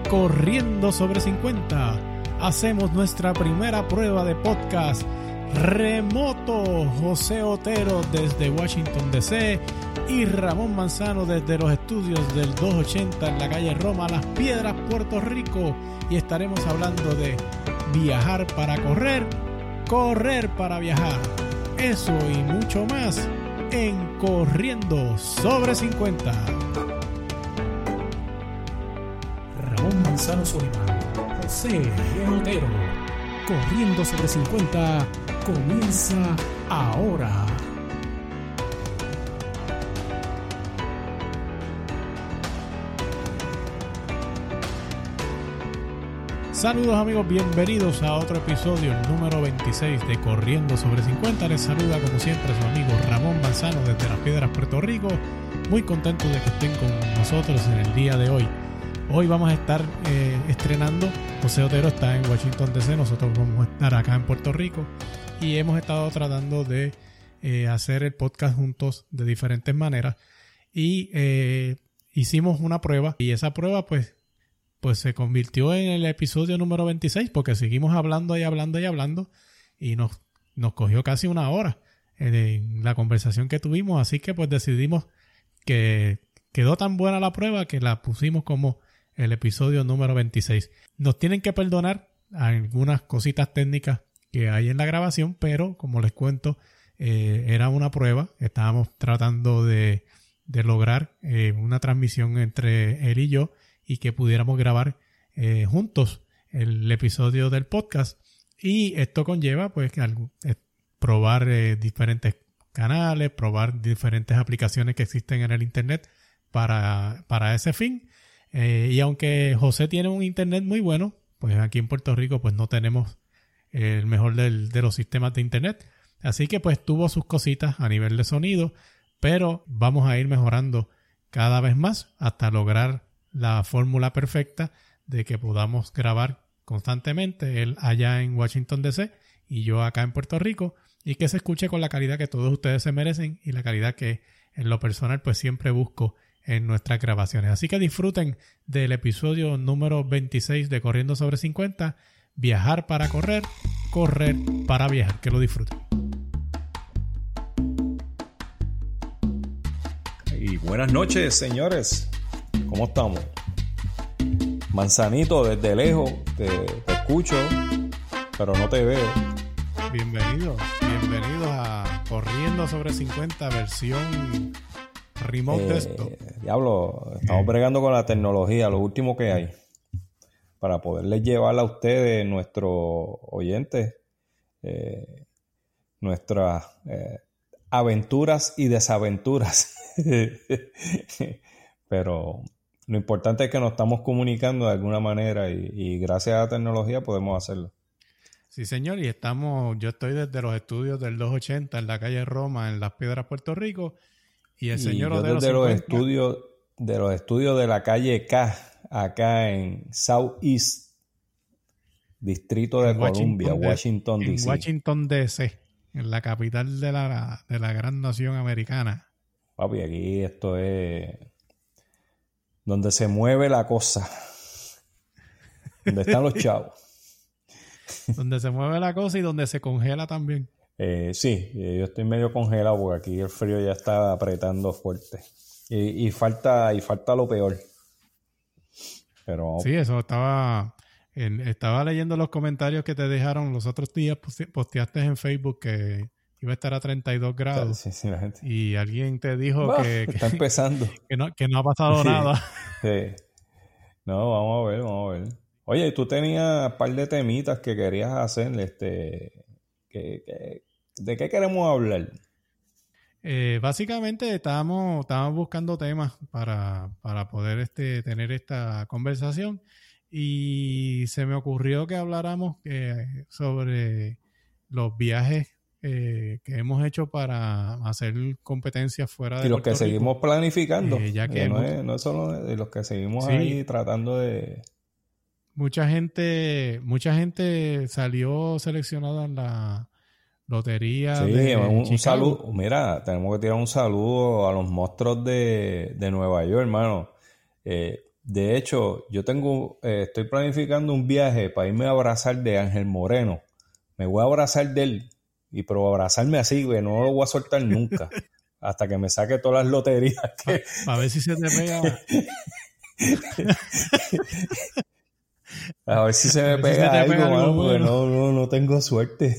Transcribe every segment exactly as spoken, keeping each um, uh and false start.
Corriendo sobre cincuenta, hacemos nuestra primera prueba de podcast remoto. José Otero desde Washington D C y Ramón Manzano desde los estudios del doscientos ochenta en la calle Roma, Las Piedras, Puerto Rico, y estaremos hablando de viajar para correr, correr para viajar, eso y mucho más en Corriendo sobre cincuenta. Ramón Manzano Solimán, José Otero, Corriendo sobre cincuenta, comienza ahora. Saludos amigos, bienvenidos a otro episodio, el número veintiséis de Corriendo sobre cincuenta. Les saluda como siempre su amigo Ramón Manzano desde Las Piedras, Puerto Rico. Muy contento de que estén con nosotros en el día de hoy. Hoy vamos a estar eh, estrenando. José Otero está en Washington D C, nosotros vamos a estar acá en Puerto Rico y hemos estado tratando de eh, hacer el podcast juntos de diferentes maneras y eh, hicimos una prueba y esa prueba pues, pues se convirtió en el episodio número veintiséis porque seguimos hablando y hablando y hablando y nos, nos cogió casi una hora en la conversación que tuvimos, así que pues decidimos que quedó tan buena la prueba que la pusimos como el episodio número veintiséis. Nos tienen que perdonar algunas cositas técnicas que hay en la grabación, pero como les cuento, eh, era una prueba. Estábamos tratando de, de lograr eh, una transmisión entre él y yo y que pudiéramos grabar eh, juntos el episodio del podcast. Y esto conlleva pues eh, probar eh, diferentes canales, probar diferentes aplicaciones que existen en el internet para, para ese fin. Eh, y aunque José tiene un internet muy bueno, pues aquí en Puerto Rico pues no tenemos el mejor del, de los sistemas de internet. Así que pues tuvo sus cositas a nivel de sonido, pero vamos a ir mejorando cada vez más hasta lograr la fórmula perfecta de que podamos grabar constantemente, él allá en Washington D C y yo acá en Puerto Rico, y que se escuche con la calidad que todos ustedes se merecen y la calidad que en lo personal pues siempre busco en nuestras grabaciones. Así que disfruten del episodio número veintiséis de Corriendo sobre cincuenta, viajar para correr, correr para viajar. Que lo disfruten. Y buenas noches, señores. ¿Cómo estamos? Manzanito, desde lejos te, te escucho, pero no te veo. Bienvenidos, bienvenidos a Corriendo sobre cincuenta, versión remote eh, desktop. Diablo, estamos eh. bregando con la tecnología, lo último que hay, para poderles llevar a ustedes, nuestros oyentes, eh, nuestras eh, aventuras y desaventuras. Pero lo importante es que nos estamos comunicando de alguna manera y, y gracias a la tecnología podemos hacerlo. Sí, señor, y estamos, yo estoy desde los estudios del doscientos ochenta en la calle Roma, en Las Piedras, Puerto Rico, y el señor y yo Otero desde los estudios de los estudios de la calle K, acá en Southeast, Distrito de Columbia, Washington, D C. En Washington, D C, en la capital de la, de la gran nación americana. Papi, aquí esto es donde se mueve la cosa. Donde están los chavos. Donde se mueve la cosa y donde se congela también. Eh, sí, yo estoy medio congelado porque aquí el frío ya está apretando fuerte. Y, y falta y falta lo peor. Pero sí, eso estaba... En, estaba leyendo los comentarios que te dejaron los otros días. Posteaste en Facebook que iba a estar a treinta y dos grados. Sí, sí, la gente. Y alguien te dijo bah, que, que... Está empezando. Que no, que no ha pasado sí, nada. Sí. No, vamos a ver, vamos a ver. Oye, tú tenías un par de temitas que querías hacer. Este, que, que, ¿de qué queremos hablar? Eh, básicamente estábamos, estábamos buscando temas para, para poder este, tener esta conversación y se me ocurrió que habláramos eh, sobre los viajes eh, que hemos hecho para hacer competencias fuera de y los Puerto que seguimos Rico, planificando. Eh, ya que eh, no, hemos... es, no es solo de los que seguimos sí. ahí tratando de... Mucha gente, mucha gente salió seleccionada en la lotería sí, de un, Chicago. un saludo. Mira, tenemos que tirar un saludo a los monstruos de, de Nueva York, hermano. Eh, De hecho, yo tengo, eh, estoy planificando un viaje para irme a abrazar de Ángel Moreno. Me voy a abrazar de él, y pero abrazarme así, güey, no lo voy a soltar nunca. Hasta que me saque todas las loterías. Que... Para ver si se te pega. A ver si se me pega, si se algo, pega algo, porque bueno. no, no, no tengo suerte.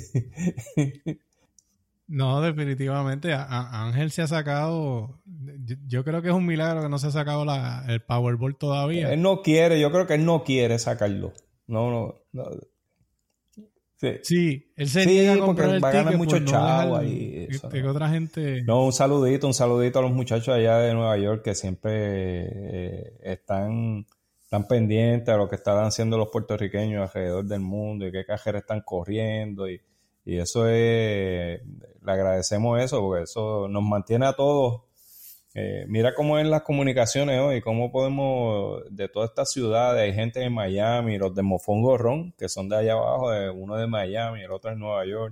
No, definitivamente. A, a Ángel se ha sacado... Yo, yo creo que es un milagro que no se ha sacado la, el Powerball todavía. Él no quiere, yo creo que él no quiere sacarlo. No, no, no. Sí, sí, él se sí, niega a comprar porque el va a ganar ticket mucho por chavo no ahí. Que, que otra gente... No, un saludito, un saludito a los muchachos allá de Nueva York que siempre eh, están, están pendientes a lo que están haciendo los puertorriqueños alrededor del mundo y qué cajeras están corriendo y, y eso es, le agradecemos eso porque eso nos mantiene a todos. Eh, mira cómo es las comunicaciones hoy, cómo podemos, de todas estas ciudades, hay gente en Miami, los de Mofongo Ron, que son de allá abajo, de, uno de Miami, el otro en Nueva York.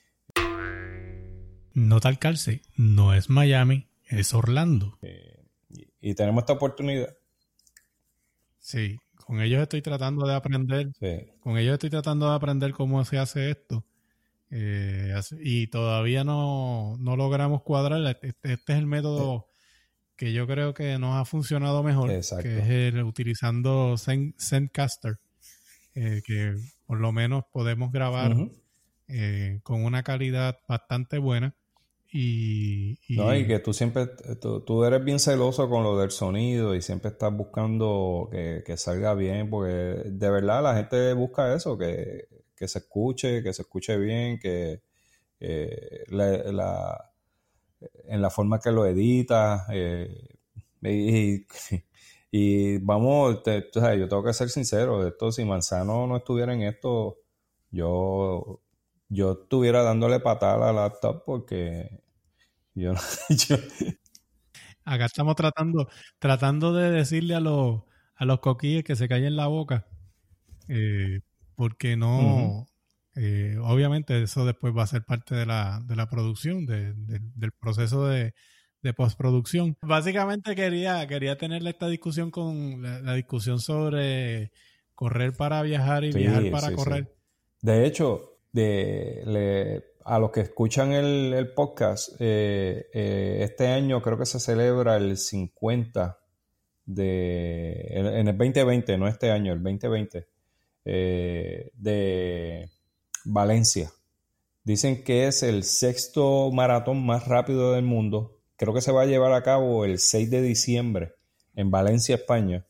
No tal calce, no es Miami, es Orlando. Eh, y, y tenemos esta oportunidad. Sí, con ellos estoy tratando de aprender, sí. con ellos estoy tratando de aprender cómo se hace esto. Eh, y todavía no, no logramos cuadrar. Este, este es el método que yo creo que nos ha funcionado mejor. Exacto. Que es el, utilizando Zen, Zencaster, eh, que por lo menos podemos grabar uh-huh. eh, con una calidad bastante buena. Y, y... No, y que tú siempre, tú, tú eres bien celoso con lo del sonido y siempre estás buscando que, que salga bien, porque de verdad la gente busca eso, que, que se escuche, que se escuche bien, que eh, la, la, en la forma que lo editas, eh, y, y vamos, te, o sea, yo tengo que ser sincero, de esto, si Manzano no estuviera en esto, yo, yo estuviera dándole patada a la laptop porque... Yo, yo... Acá estamos tratando tratando de decirle a los a los coquilles que se callen la boca, eh, porque no, uh-huh. eh, obviamente eso después va a ser parte de la, de la producción, de, de, del proceso de, de postproducción. Básicamente quería quería tenerle esta discusión con la, la discusión sobre correr para viajar y sí, viajar para sí, correr. Sí. De hecho, de le a los que escuchan el, el podcast, eh, eh, este año creo que se celebra el cincuenta de, en, en el veinte veinte, no este año, el veinte veinte, eh, de Valencia. Dicen que es el sexto maratón más rápido del mundo. Creo que se va a llevar a cabo el seis de diciembre en Valencia, España.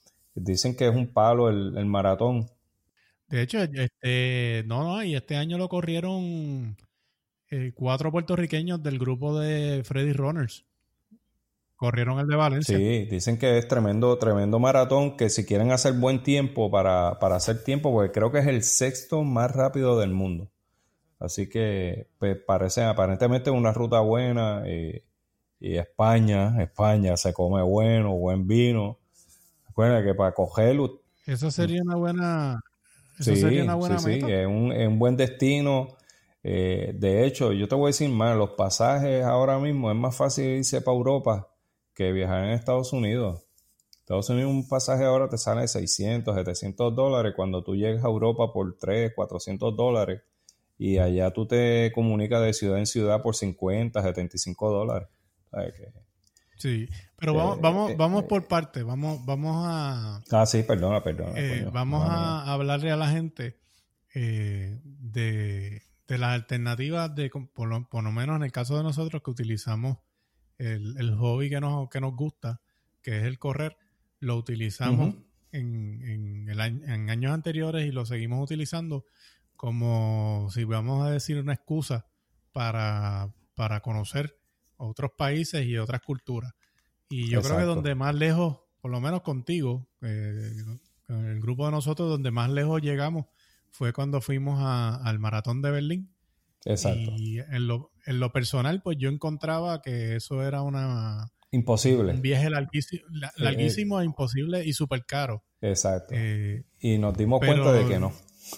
Dicen que es un palo el, el maratón. De hecho, este, no, no, y este año lo corrieron eh, cuatro puertorriqueños del grupo de Freddy Runners. Corrieron el de Valencia. Sí, dicen que es tremendo, tremendo maratón, que si quieren hacer buen tiempo para, para hacer tiempo, porque creo que es el sexto más rápido del mundo. Así que pues, parece aparentemente una ruta buena. Y, y España, España se come bueno, buen vino. Recuerda que para cogerlo... Eso sería una buena... Eso sí, sería una buena sí, meta. Sí, es un, es un buen destino. Eh, de hecho, yo te voy a decir más, los pasajes ahora mismo es más fácil irse para Europa que viajar en Estados Unidos. Estados Unidos un pasaje ahora te sale seiscientos, setecientos dólares cuando tú llegas a Europa por trescientos, cuatrocientos dólares y allá tú te comunicas de ciudad en ciudad por cincuenta, setenta y cinco dólares. ¿Sabes qué? Sí, pero eh, vamos, vamos, eh, vamos por partes, vamos, vamos a... Ah, sí, perdona, perdona. Eh, coño, vamos no, a no. hablarle a la gente eh, de, de las alternativas, de por lo, por lo menos en el caso de nosotros que utilizamos el, el hobby que nos, que nos gusta, que es el correr, lo utilizamos uh-huh. en, en, el, en años anteriores y lo seguimos utilizando como, si vamos a decir, una excusa para, para conocer otros países y otras culturas. Y yo Exacto. creo que donde más lejos, por lo menos contigo, eh, con el grupo de nosotros, donde más lejos llegamos fue cuando fuimos a, al Maratón de Berlín. Exacto. Y en lo, en lo personal, pues yo encontraba que eso era una... Imposible. Un viaje larguísimo, larguísimo eh, eh. e imposible y súper caro. Exacto. Eh, y nos dimos pero, cuenta de que no.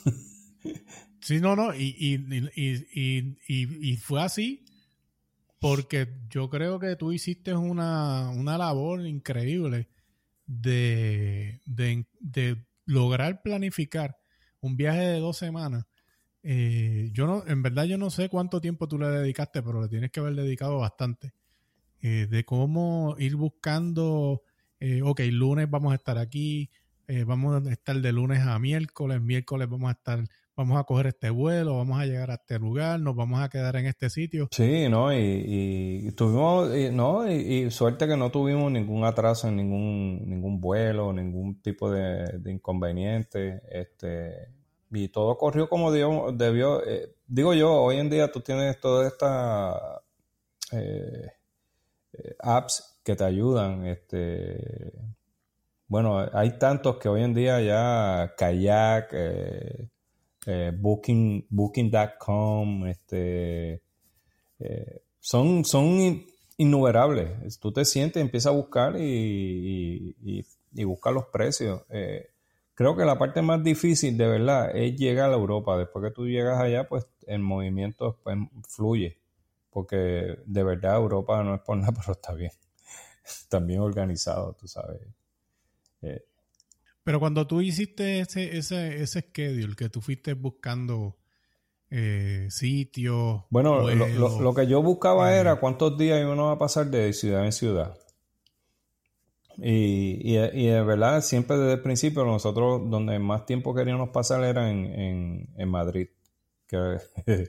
Sí, no, no. Y, y, y, y, y, y fue así porque yo creo que tú hiciste una, una labor increíble de, de, de lograr planificar un viaje de dos semanas. Eh, yo no, en verdad yo no sé cuánto tiempo tú le dedicaste, pero le tienes que haber dedicado bastante. Eh, de cómo ir buscando, eh, ok, lunes vamos a estar aquí, eh, vamos a estar de lunes a miércoles, miércoles vamos a estar, vamos a coger este vuelo, vamos a llegar a este lugar, nos vamos a quedar en este sitio. Sí, ¿no? Y, y tuvimos, y, no, y, y suerte que no tuvimos ningún atraso en ningún, ningún vuelo, ningún tipo de, de inconveniente, este... Y todo corrió como dio, debió. Eh, digo yo, hoy en día tú tienes todas estas eh, eh, apps que te ayudan. Este, bueno, hay tantos que hoy en día ya Kayak, eh, eh, Booking, Booking punto com, este, eh, son, son in, innumerables. Tú te sientes, empiezas a buscar y, y, y, y buscar los precios. Eh, Creo que la parte más difícil, de verdad, es llegar a Europa. Después que tú llegas allá, pues el movimiento pues, fluye. Porque de verdad Europa no es por nada, pero está bien. Está bien organizado, tú sabes. Eh. Pero cuando tú hiciste ese, ese, ese schedule, que tú fuiste buscando eh, sitios... Bueno, vuelos, lo, lo, lo que yo buscaba eh, era cuántos días uno va a pasar de ciudad en ciudad. Y, y, y de verdad, siempre desde el principio, nosotros donde más tiempo queríamos pasar era en, en, en Madrid, que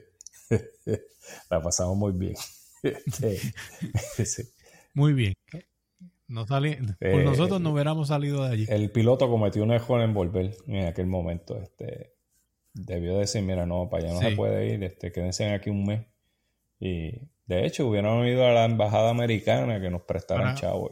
la pasamos muy bien. sí. Muy bien. No salí, eh, por nosotros no hubiéramos salido de allí. El piloto cometió un error en volver en aquel momento. Este, debió decir, mira, no, para allá no sí. se puede ir, este, quédense aquí un mes. Y de hecho, hubieran ido a la embajada americana que nos prestaran chavos.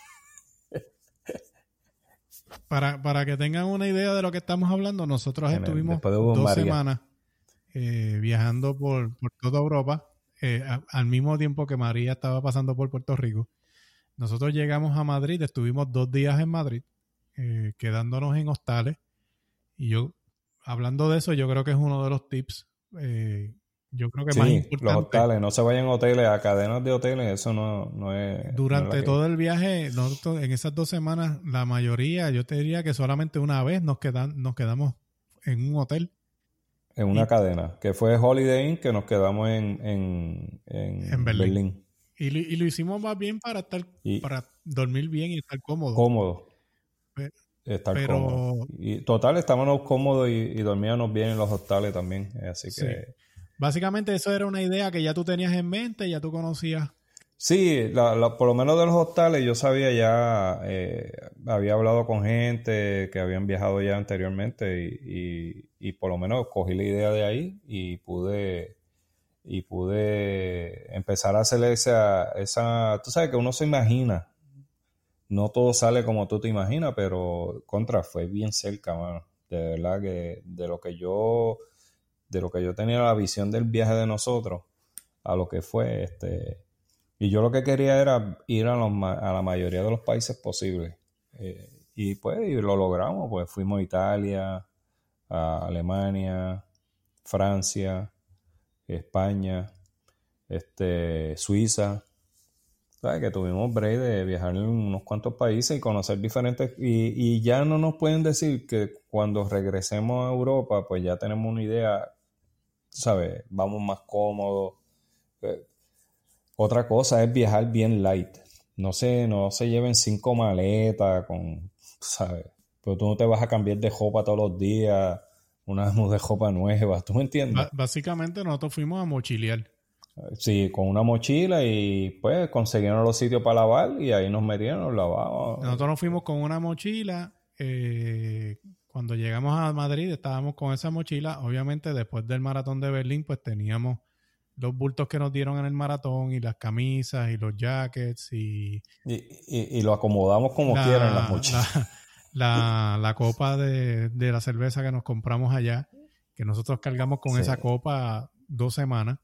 Para, para que tengan una idea de lo que estamos hablando, nosotros en estuvimos dos María. semanas eh, viajando por, por toda Europa, eh, a, al mismo tiempo que María estaba pasando por Puerto Rico. Nosotros llegamos a Madrid, estuvimos dos días en Madrid, eh, quedándonos en hostales. Y yo, hablando de eso, yo creo que es uno de los tips, eh, yo creo que sí, más importante. Los hostales, no se vayan a hoteles, a cadenas de hoteles, eso no, no es... Durante no es todo el viaje, nosotros, en esas dos semanas, la mayoría, yo te diría que solamente una vez nos, quedan, nos quedamos en un hotel. En una y, cadena, que fue Holiday Inn, que nos quedamos en, en, en, en Berlín. Berlín. Y, lo, y lo hicimos más bien para estar y, para dormir bien y estar cómodo. Cómodo. Pero, estar pero, cómodo. Y total, estábamos cómodos y, y dormíamos bien en los hostales también. Así sí. que... Básicamente eso era una idea que ya tú tenías en mente, ya tú conocías. Sí, la, la, por lo menos de los hostales yo sabía ya, eh, había hablado con gente que habían viajado ya anteriormente y, y, y por lo menos cogí la idea de ahí y pude y pude empezar a hacer esa, esa, tú sabes que uno se imagina, no todo sale como tú te imaginas, pero contra fue bien cerca, mano. De verdad que de lo que yo, de lo que yo tenía la visión del viaje de nosotros a lo que fue este. Y yo lo que quería era ir a, los, a la mayoría de los países posibles. Eh, y pues y lo logramos. Pues fuimos a Italia, a Alemania, Francia, España, este, Suiza. ¿Sabes? Que tuvimos break de viajar en unos cuantos países y conocer diferentes... Y, y ya no nos pueden decir que cuando regresemos a Europa, pues ya tenemos una idea, ¿sabes? Vamos más cómodos. Eh, Otra cosa es viajar bien light. No se, no se lleven cinco maletas con, ¿sabes? Pero tú no te vas a cambiar de ropa todos los días, una de ropa nueva, ¿tú me entiendes? B- básicamente nosotros fuimos a mochilear. Sí, con una mochila y pues consiguieron los sitios para lavar y ahí nos metieron, nos lavamos. Nosotros nos fuimos con una mochila. Eh, cuando llegamos a Madrid estábamos con esa mochila. Obviamente después del maratón de Berlín pues teníamos los bultos que nos dieron en el maratón y las camisas y los jackets y... Y, y, y lo acomodamos como la, quieran las mochilas. La, la, la copa de, de la cerveza que nos compramos allá, que nosotros cargamos con sí. esa copa dos semanas.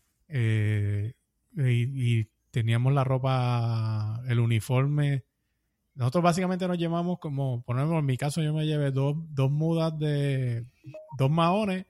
Eh, y, y teníamos la ropa, el uniforme. Nosotros básicamente nos llevamos como, por ejemplo, en mi caso yo me llevé dos, dos mudas de... dos maones,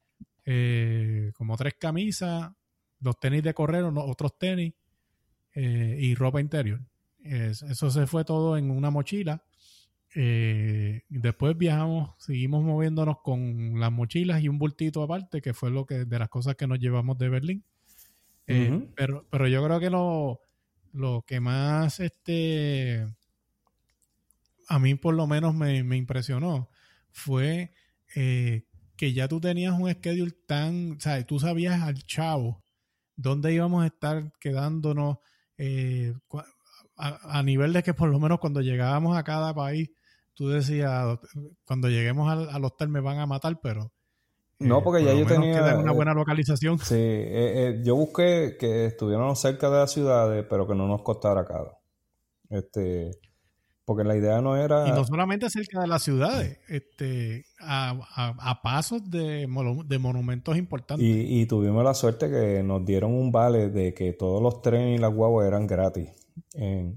Eh, como tres camisas, dos tenis de correr, otros tenis eh, y ropa interior. Es, eso se fue todo en una mochila Eh, después viajamos, seguimos moviéndonos con las mochilas y un bultito aparte, que fue lo que de las cosas que nos llevamos de Berlín. Eh, uh-huh. pero, pero yo creo que lo, lo que más este a mí por lo menos me, me impresionó fue eh, que ya tú tenías un schedule tan, o sea, tú sabías al chavo dónde íbamos a estar quedándonos eh, a, a nivel de que por lo menos cuando llegábamos a cada país, tú decías, cuando lleguemos al, al hostel me van a matar, pero eh, no, porque ya yo tenía una buena localización. Sí, eh, eh, yo busqué que estuviéramos cerca de las ciudades, pero que no nos costara caro. Este, porque la idea no era... Y no solamente cerca de las ciudades, este, a, a, a pasos de, de monumentos importantes. Y, y tuvimos la suerte que nos dieron un vale de que todos los trenes y las guaguas eran gratis. En...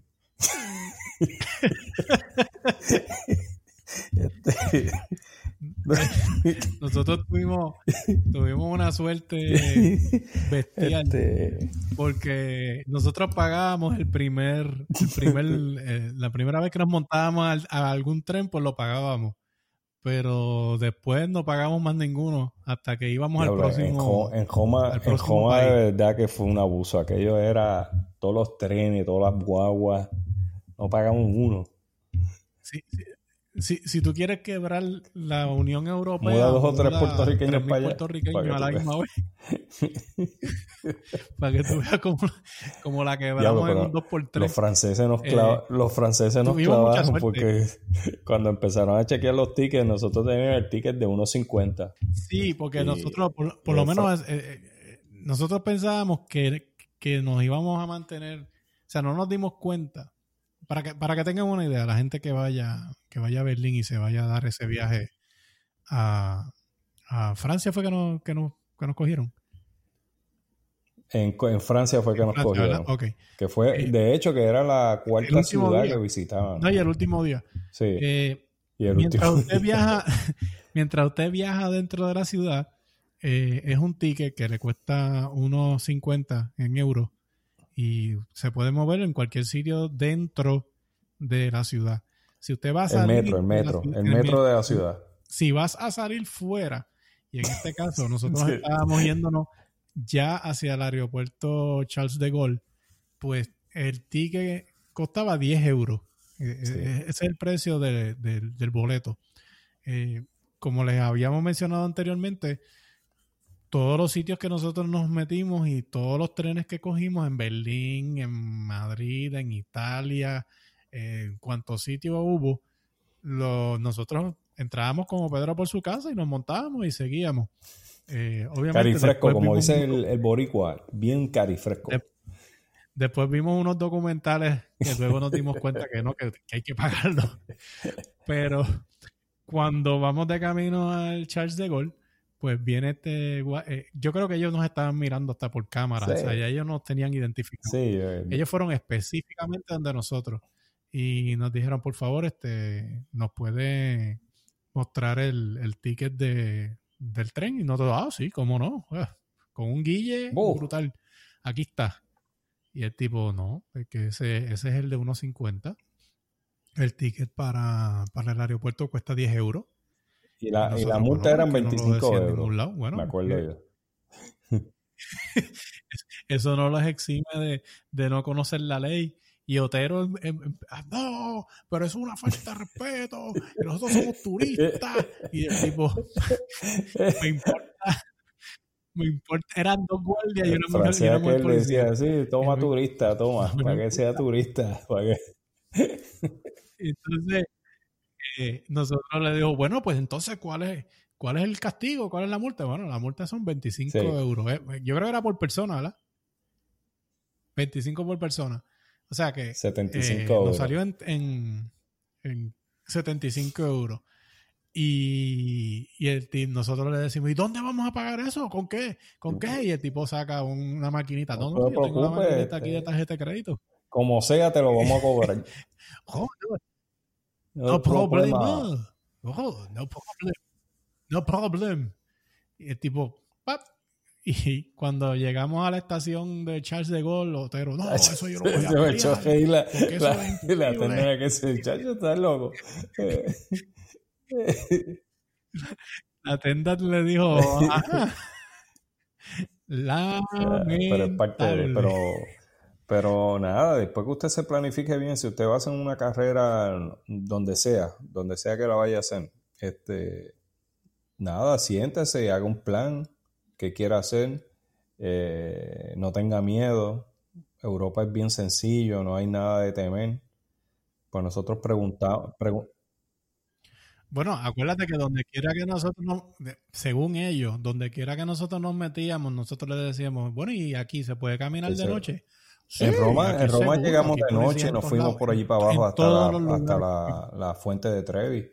este... Nosotros tuvimos tuvimos una suerte bestial este... porque nosotros pagábamos el primer, el primer eh, la primera vez que nos montábamos a, a algún tren, pues lo pagábamos, pero después no pagamos más ninguno hasta que íbamos ya, al próximo en Joma, en Joma de verdad que fue un abuso. Aquello era todos los trenes, todas las guaguas, no pagamos uno. Sí, sí. Si, si tú quieres quebrar la Unión Europea, muda dos o tres puertorriqueños para allá. Puertorriqueños a la misma vez. Para que tú veas como, como la quebramos Diablo, en un dos por tres. Los franceses nos, clava, eh, los franceses nos clavaron porque cuando empezaron a chequear los tickets, nosotros teníamos el ticket de uno cincuenta. Sí, porque y, nosotros, por, por lo menos, eh, eh, nosotros pensábamos que, que nos íbamos a mantener, o sea, no nos dimos cuenta. Para que, para que tengan una idea, la gente que vaya, que vaya a Berlín y se vaya a dar ese viaje a, a Francia fue que nos, que nos, que nos cogieron. En, en Francia fue que en nos Francia, cogieron. Okay. Que fue, eh, de hecho, que era la cuarta ciudad día. que visitaban. No, y el último día. Sí. Eh, y el mientras último usted viaja, mientras usted viaja dentro de la ciudad, eh, es un ticket que le cuesta uno cincuenta en euros. Y se puede mover en cualquier sitio dentro de la ciudad. Si usted va a salir... El metro, el metro, el, el metro, metro de la ciudad. Si vas a salir fuera, y en este caso nosotros sí. estábamos yéndonos ya hacia el aeropuerto Charles de Gaulle, pues el ticket costaba diez euros. Sí. Ese es el precio de, de, del boleto. Eh, como les habíamos mencionado anteriormente, todos los sitios que nosotros nos metimos y todos los trenes que cogimos en Berlín, en Madrid, en Italia, eh, en cuantos sitios hubo, lo, nosotros entrábamos como Pedro por su casa y nos montábamos y seguíamos. Eh, obviamente, carifresco, como dice el, el boricua, bien carifresco. De, después vimos unos documentales que luego nos dimos cuenta que no, que, que hay que pagarlo. Pero cuando vamos de camino al Charles de Gaulle, pues viene este... Eh, yo creo que ellos nos estaban mirando hasta por cámara. Sí. O sea, ya ellos nos tenían identificados. Sí, eh, ellos fueron específicamente donde nosotros. Y nos dijeron, por favor, este nos puede mostrar el, el ticket de, del tren. Y nosotros, ah, sí, cómo no. Eh, con un guille oh. brutal. Aquí está. Y el tipo, no, es que ese, ese es el de uno cincuenta. El ticket para, para el aeropuerto cuesta diez euros. Y la, y, y la multa no, eran veinticinco no euros. Bueno, me acuerdo yo. Eso no los exime de, de no conocer la ley. Y Otero, em, em, no, pero es una falta de respeto. Y nosotros somos turistas. Y el tipo, me importa. Me importa. Eran dos guardias y una mujer. Y una mujer que él decía, sí, toma turista, toma, para que sea turista. Para que... Entonces, Eh, nosotros le digo, bueno, pues entonces, ¿cuál es cuál es el castigo? ¿Cuál es la multa? Bueno, la multa son veinticinco sí. euros. Eh, yo creo que era por persona, ¿verdad? veinticinco por persona. O sea que setenta y cinco eh, euros. Nos salió en, en, en setenta y cinco euros. Y, y el tipo, nosotros le decimos, ¿y dónde vamos a pagar eso? ¿Con qué? ¿Con qué? Y el tipo saca una maquinita. No, no, no yo tengo una maquinita aquí de tarjeta de crédito. Como sea, te lo vamos a cobrar. oh, no. No, no problema. problema. Oh, no problem. No problem. Y el tipo, ¡pap! Y cuando llegamos a la estación de Charles de Gaulle, Otero, no, eso yo no voy a Se me echó a reír la, porque eso la, es la imposible. tendera que se chacho está loco. La tenda le dijo, ajá, Pero es parte de, lamentable. pero, pero nada, después que usted se planifique bien, si usted va a hacer una carrera donde sea, donde sea que la vaya a hacer, este, nada, siéntese y haga un plan que quiera hacer, eh, no tenga miedo. Europa es bien sencillo, no hay nada de temer. Pues nosotros preguntamos, pregun- Bueno, acuérdate que donde quiera que nosotros, nos, de- según ellos, donde quiera que nosotros nos metíamos, nosotros les decíamos, bueno, ¿y aquí se puede caminar sí, de sí. noche? Sí, En Roma, aquí en es Roma seguro, llegamos aquí de policías noche, en nos todos fuimos lados, por en, allí para abajo en hasta todos la, los hasta lugares. la, la fuente de Trevi.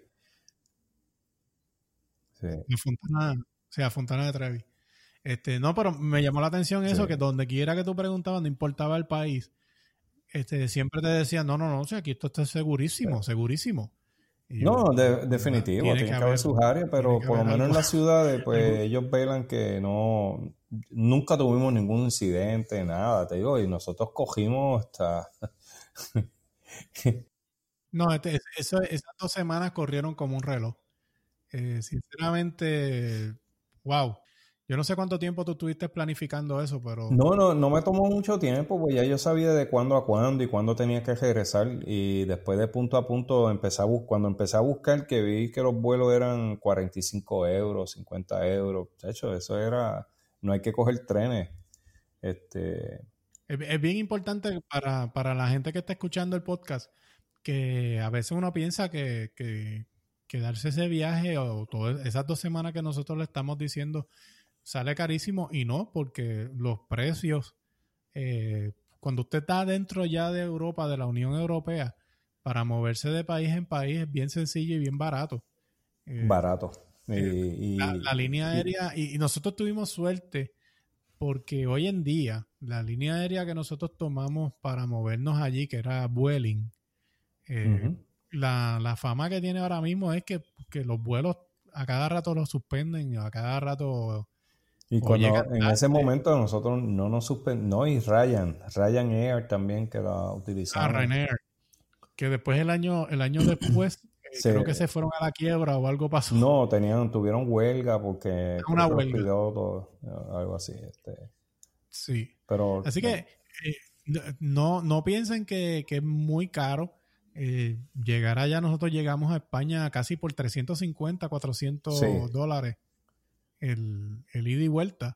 Sí. En Fontana, o sea, Fontana de Trevi. Este, no, pero me llamó la atención eso, Sí. que donde quiera que tú preguntabas, no importaba el país, este, siempre te decían, no, no, no, o sea, aquí esto está segurísimo, segurísimo. Y yo, No, de- pues, definitivo, tiene tienen que que haber haber, sus áreas, tiene pero que por lo haber menos algo, en las ciudades, pues algo. ellos velan que no, nunca tuvimos ningún incidente, nada, te digo, y nosotros cogimos hasta... No, este, eso, esas dos semanas corrieron como un reloj. Eh, sinceramente, wow. Yo no sé cuánto tiempo tú estuviste planificando eso, pero No, no, no me tomó mucho tiempo, pues ya yo sabía de cuándo a cuándo y cuándo tenía que regresar y después de punto a punto empecé a bus cuando empecé a buscar que vi que los vuelos eran cuarenta y cinco euros, cincuenta euros, de hecho, eso era, no hay que coger trenes, este, es, es bien importante para, para la gente que está escuchando el podcast que a veces uno piensa que, que, que darse ese viaje o todas esas dos semanas que nosotros le estamos diciendo sale carísimo y no, porque los precios, eh, cuando usted está dentro ya de Europa, de la Unión Europea, para moverse de país en país es bien sencillo y bien barato. Eh, barato. Y, eh, la, la y- línea y- aérea, y, y nosotros tuvimos suerte porque hoy en día la línea aérea que nosotros tomamos para movernos allí, que era Vueling, eh, ujú. la, la fama que tiene ahora mismo es que, que los vuelos a cada rato los suspenden, a cada rato Y o llegan cuando en ese tarde. momento nosotros no nos suspendimos, no, y Ryan, Ryan Air también que la A utilizamos, Ryanair, que después el año, el año después eh, creo que se, se fueron a la quiebra o algo pasó. no, tenían, tuvieron huelga porque creo Una que los huelga. pilotos, eh, algo así, este, Sí. pero Así eh, que eh, no, no piensen que, que es muy caro. Eh, llegar allá, nosotros llegamos a España casi por trescientos cincuenta, cuatrocientos sí, dólares el, el ida y vuelta.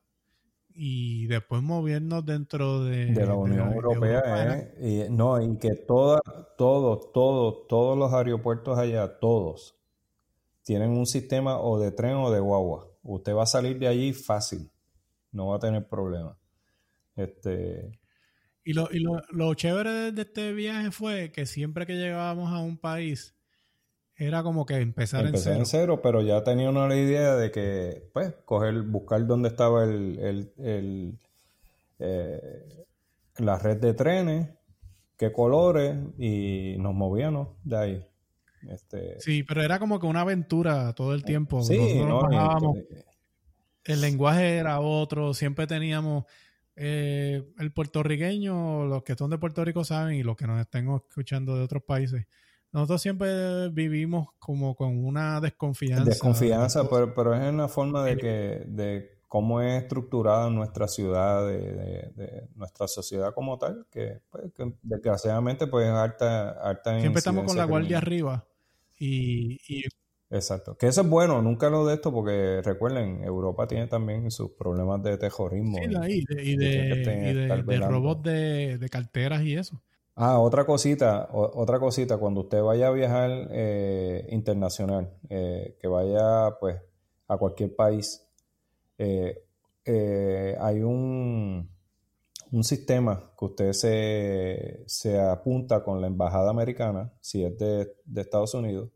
Y después movernos dentro de, de la de- Unión de Europa. Europea, eh, y, no, y que toda, todos, todos, todos los aeropuertos allá, todos, tienen un sistema o de tren o de guagua. Usted va a salir de allí fácil, no va a tener problema. Este, Y lo, y lo, lo chévere de, de este viaje fue que siempre que llegábamos a un país, era como que empezar en empecé en cero. cero, pero ya tenía una idea de que, pues, coger, buscar dónde estaba el, el, el, eh, la red de trenes, qué colores, y nos movíamos de ahí. Este, Sí, pero era como que una aventura todo el tiempo. sí, Nosotros nos ¿no? Y bajábamos, ent- el lenguaje era otro, siempre teníamos eh, el puertorriqueño, los que son de Puerto Rico saben y los que nos estén escuchando de otros países. Nosotros siempre vivimos como con una desconfianza de las desconfianza, cosas. pero, pero es en la forma de Eh, que, de cómo es estructurada nuestra ciudad, de, de- de nuestra sociedad como tal, que, pues, que desgraciadamente pues es alta, alta en siempre estamos con incidencia la guardia criminal. arriba y, y Exacto. Que eso es bueno, nunca lo de esto, porque recuerden, Europa tiene también sus problemas de terrorismo sí, y, la- y de, y y tiene que de, tener- y de- estar de robos velando. de, de carteras y eso. Ah, otra cosita, o- otra cosita, cuando usted vaya a viajar eh, internacional, eh, que vaya pues a cualquier país, eh, eh, hay un, un sistema que usted se, se apunta con la embajada americana, si es de, de Estados Unidos,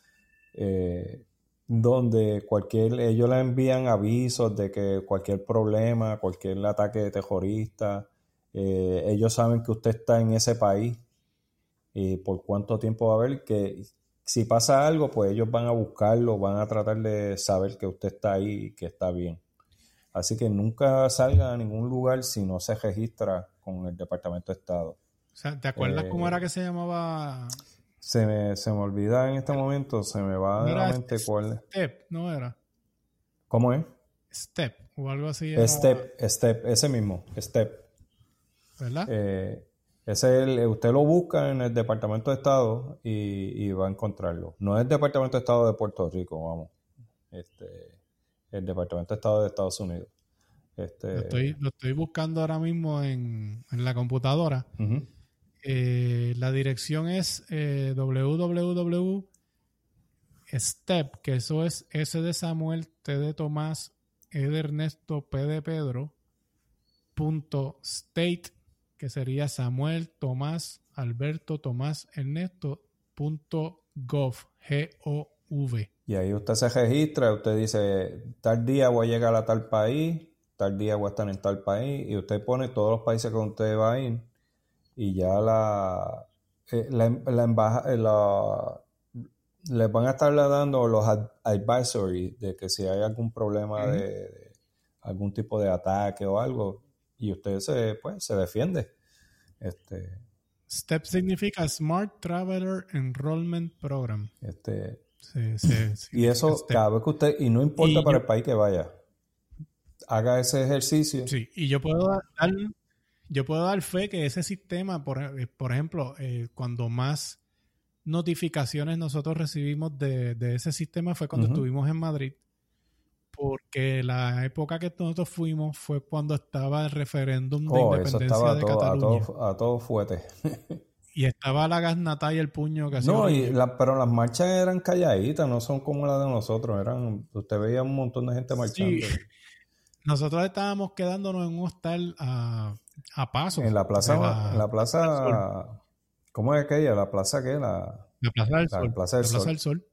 eh, donde cualquier, ellos le envían avisos de que cualquier problema, cualquier ataque terrorista, eh, ellos saben que usted está en ese país y por cuánto tiempo va a haber, que si pasa algo, pues ellos van a buscarlo, van a tratar de saber que usted está ahí y que está bien. Así que nunca salga a ningún lugar si no se registra con el Departamento de Estado. O sea, ¿te acuerdas Eh, cómo era que se llamaba? Se me, se me olvida en este momento, se me va No de la era mente cuál es. Step, no era. ¿Cómo es? Step o algo así era. Step, Step, ese mismo, Step. ¿Verdad? Eh, ese es el, usted lo busca en el Departamento de Estado y, y va a encontrarlo. No es el Departamento de Estado de Puerto Rico, vamos. Este, el Departamento de Estado de Estados Unidos. Este, Lo estoy, lo estoy buscando ahora mismo en, en la computadora. uh-huh. Eh, la dirección es eh, doble u doble u doble u punto step, que eso es S de Samuel, T de Tomás, E de Ernesto, P de Pedro, punto state, que sería Samuel, Tomás, Alberto, Tomás, Ernesto, punto gov, G O V. Y ahí usted se registra, usted dice, tal día voy a llegar a tal país, tal día voy a estar en tal país, y usted pone todos los países que usted va a ir, y ya la, eh, la, la embajada, la, les van a estar dando los ad- advisory de que si hay algún problema uh-huh. de, de algún tipo de ataque o algo, y usted se, pues, se defiende. Este, STEP significa Smart Traveler Enrollment Program. Este, sí, sí, sí, y eso STEP. Cada vez que usted, y no importa y para yo, el país que vaya, haga ese ejercicio. Sí, y yo puedo dar, yo puedo dar fe que ese sistema, por, por ejemplo, eh, cuando más notificaciones nosotros recibimos de, de ese sistema fue cuando uh-huh. estuvimos en Madrid, porque la época que nosotros fuimos fue cuando estaba el referéndum de oh, independencia eso estaba de todo, Cataluña. A todo, a todo fuete. Y estaba la gasnata y el puño que hacía. No, y la, pero las marchas eran calladitas, no son como las de nosotros. Eran, usted veía un montón de gente marchando. Sí. Nosotros estábamos quedándonos en un hostal a, a pasos. En la plaza, la, en la plaza, ¿cómo es aquella? La plaza qué? La, la plaza del la Sol. Plaza del, la plaza Sol. del Sol.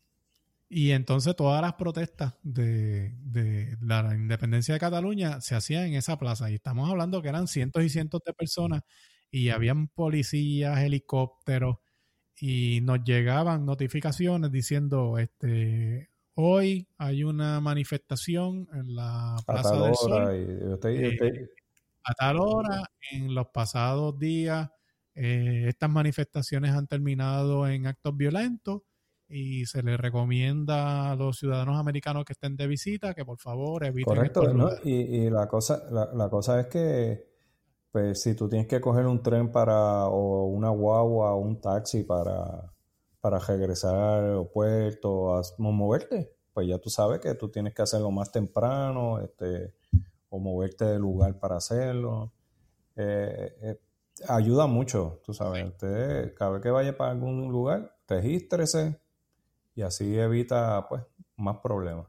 Y entonces todas las protestas de, de la independencia de Cataluña se hacían en esa plaza. Y estamos hablando que eran cientos y cientos de personas y habían policías, helicópteros y nos llegaban notificaciones diciendo, este, hoy hay una manifestación en la Plaza del Sol. Y usted, y usted... Eh, a tal hora, en los pasados días, eh, estas manifestaciones han terminado en actos violentos. Y se les recomienda a los ciudadanos americanos que estén de visita que por favor eviten. Correcto, ¿no? y, y la cosa la, la cosa es que pues si tú tienes que coger un tren para o una guagua o un taxi para, para regresar al aeropuerto a moverte, pues ya tú sabes que tú tienes que hacerlo más temprano, este, o moverte de lugar para hacerlo. Eh, eh, ayuda mucho, tú sabes. Usted, cada vez que vaya para algún lugar, regístrese. Y así evita, pues, más problemas.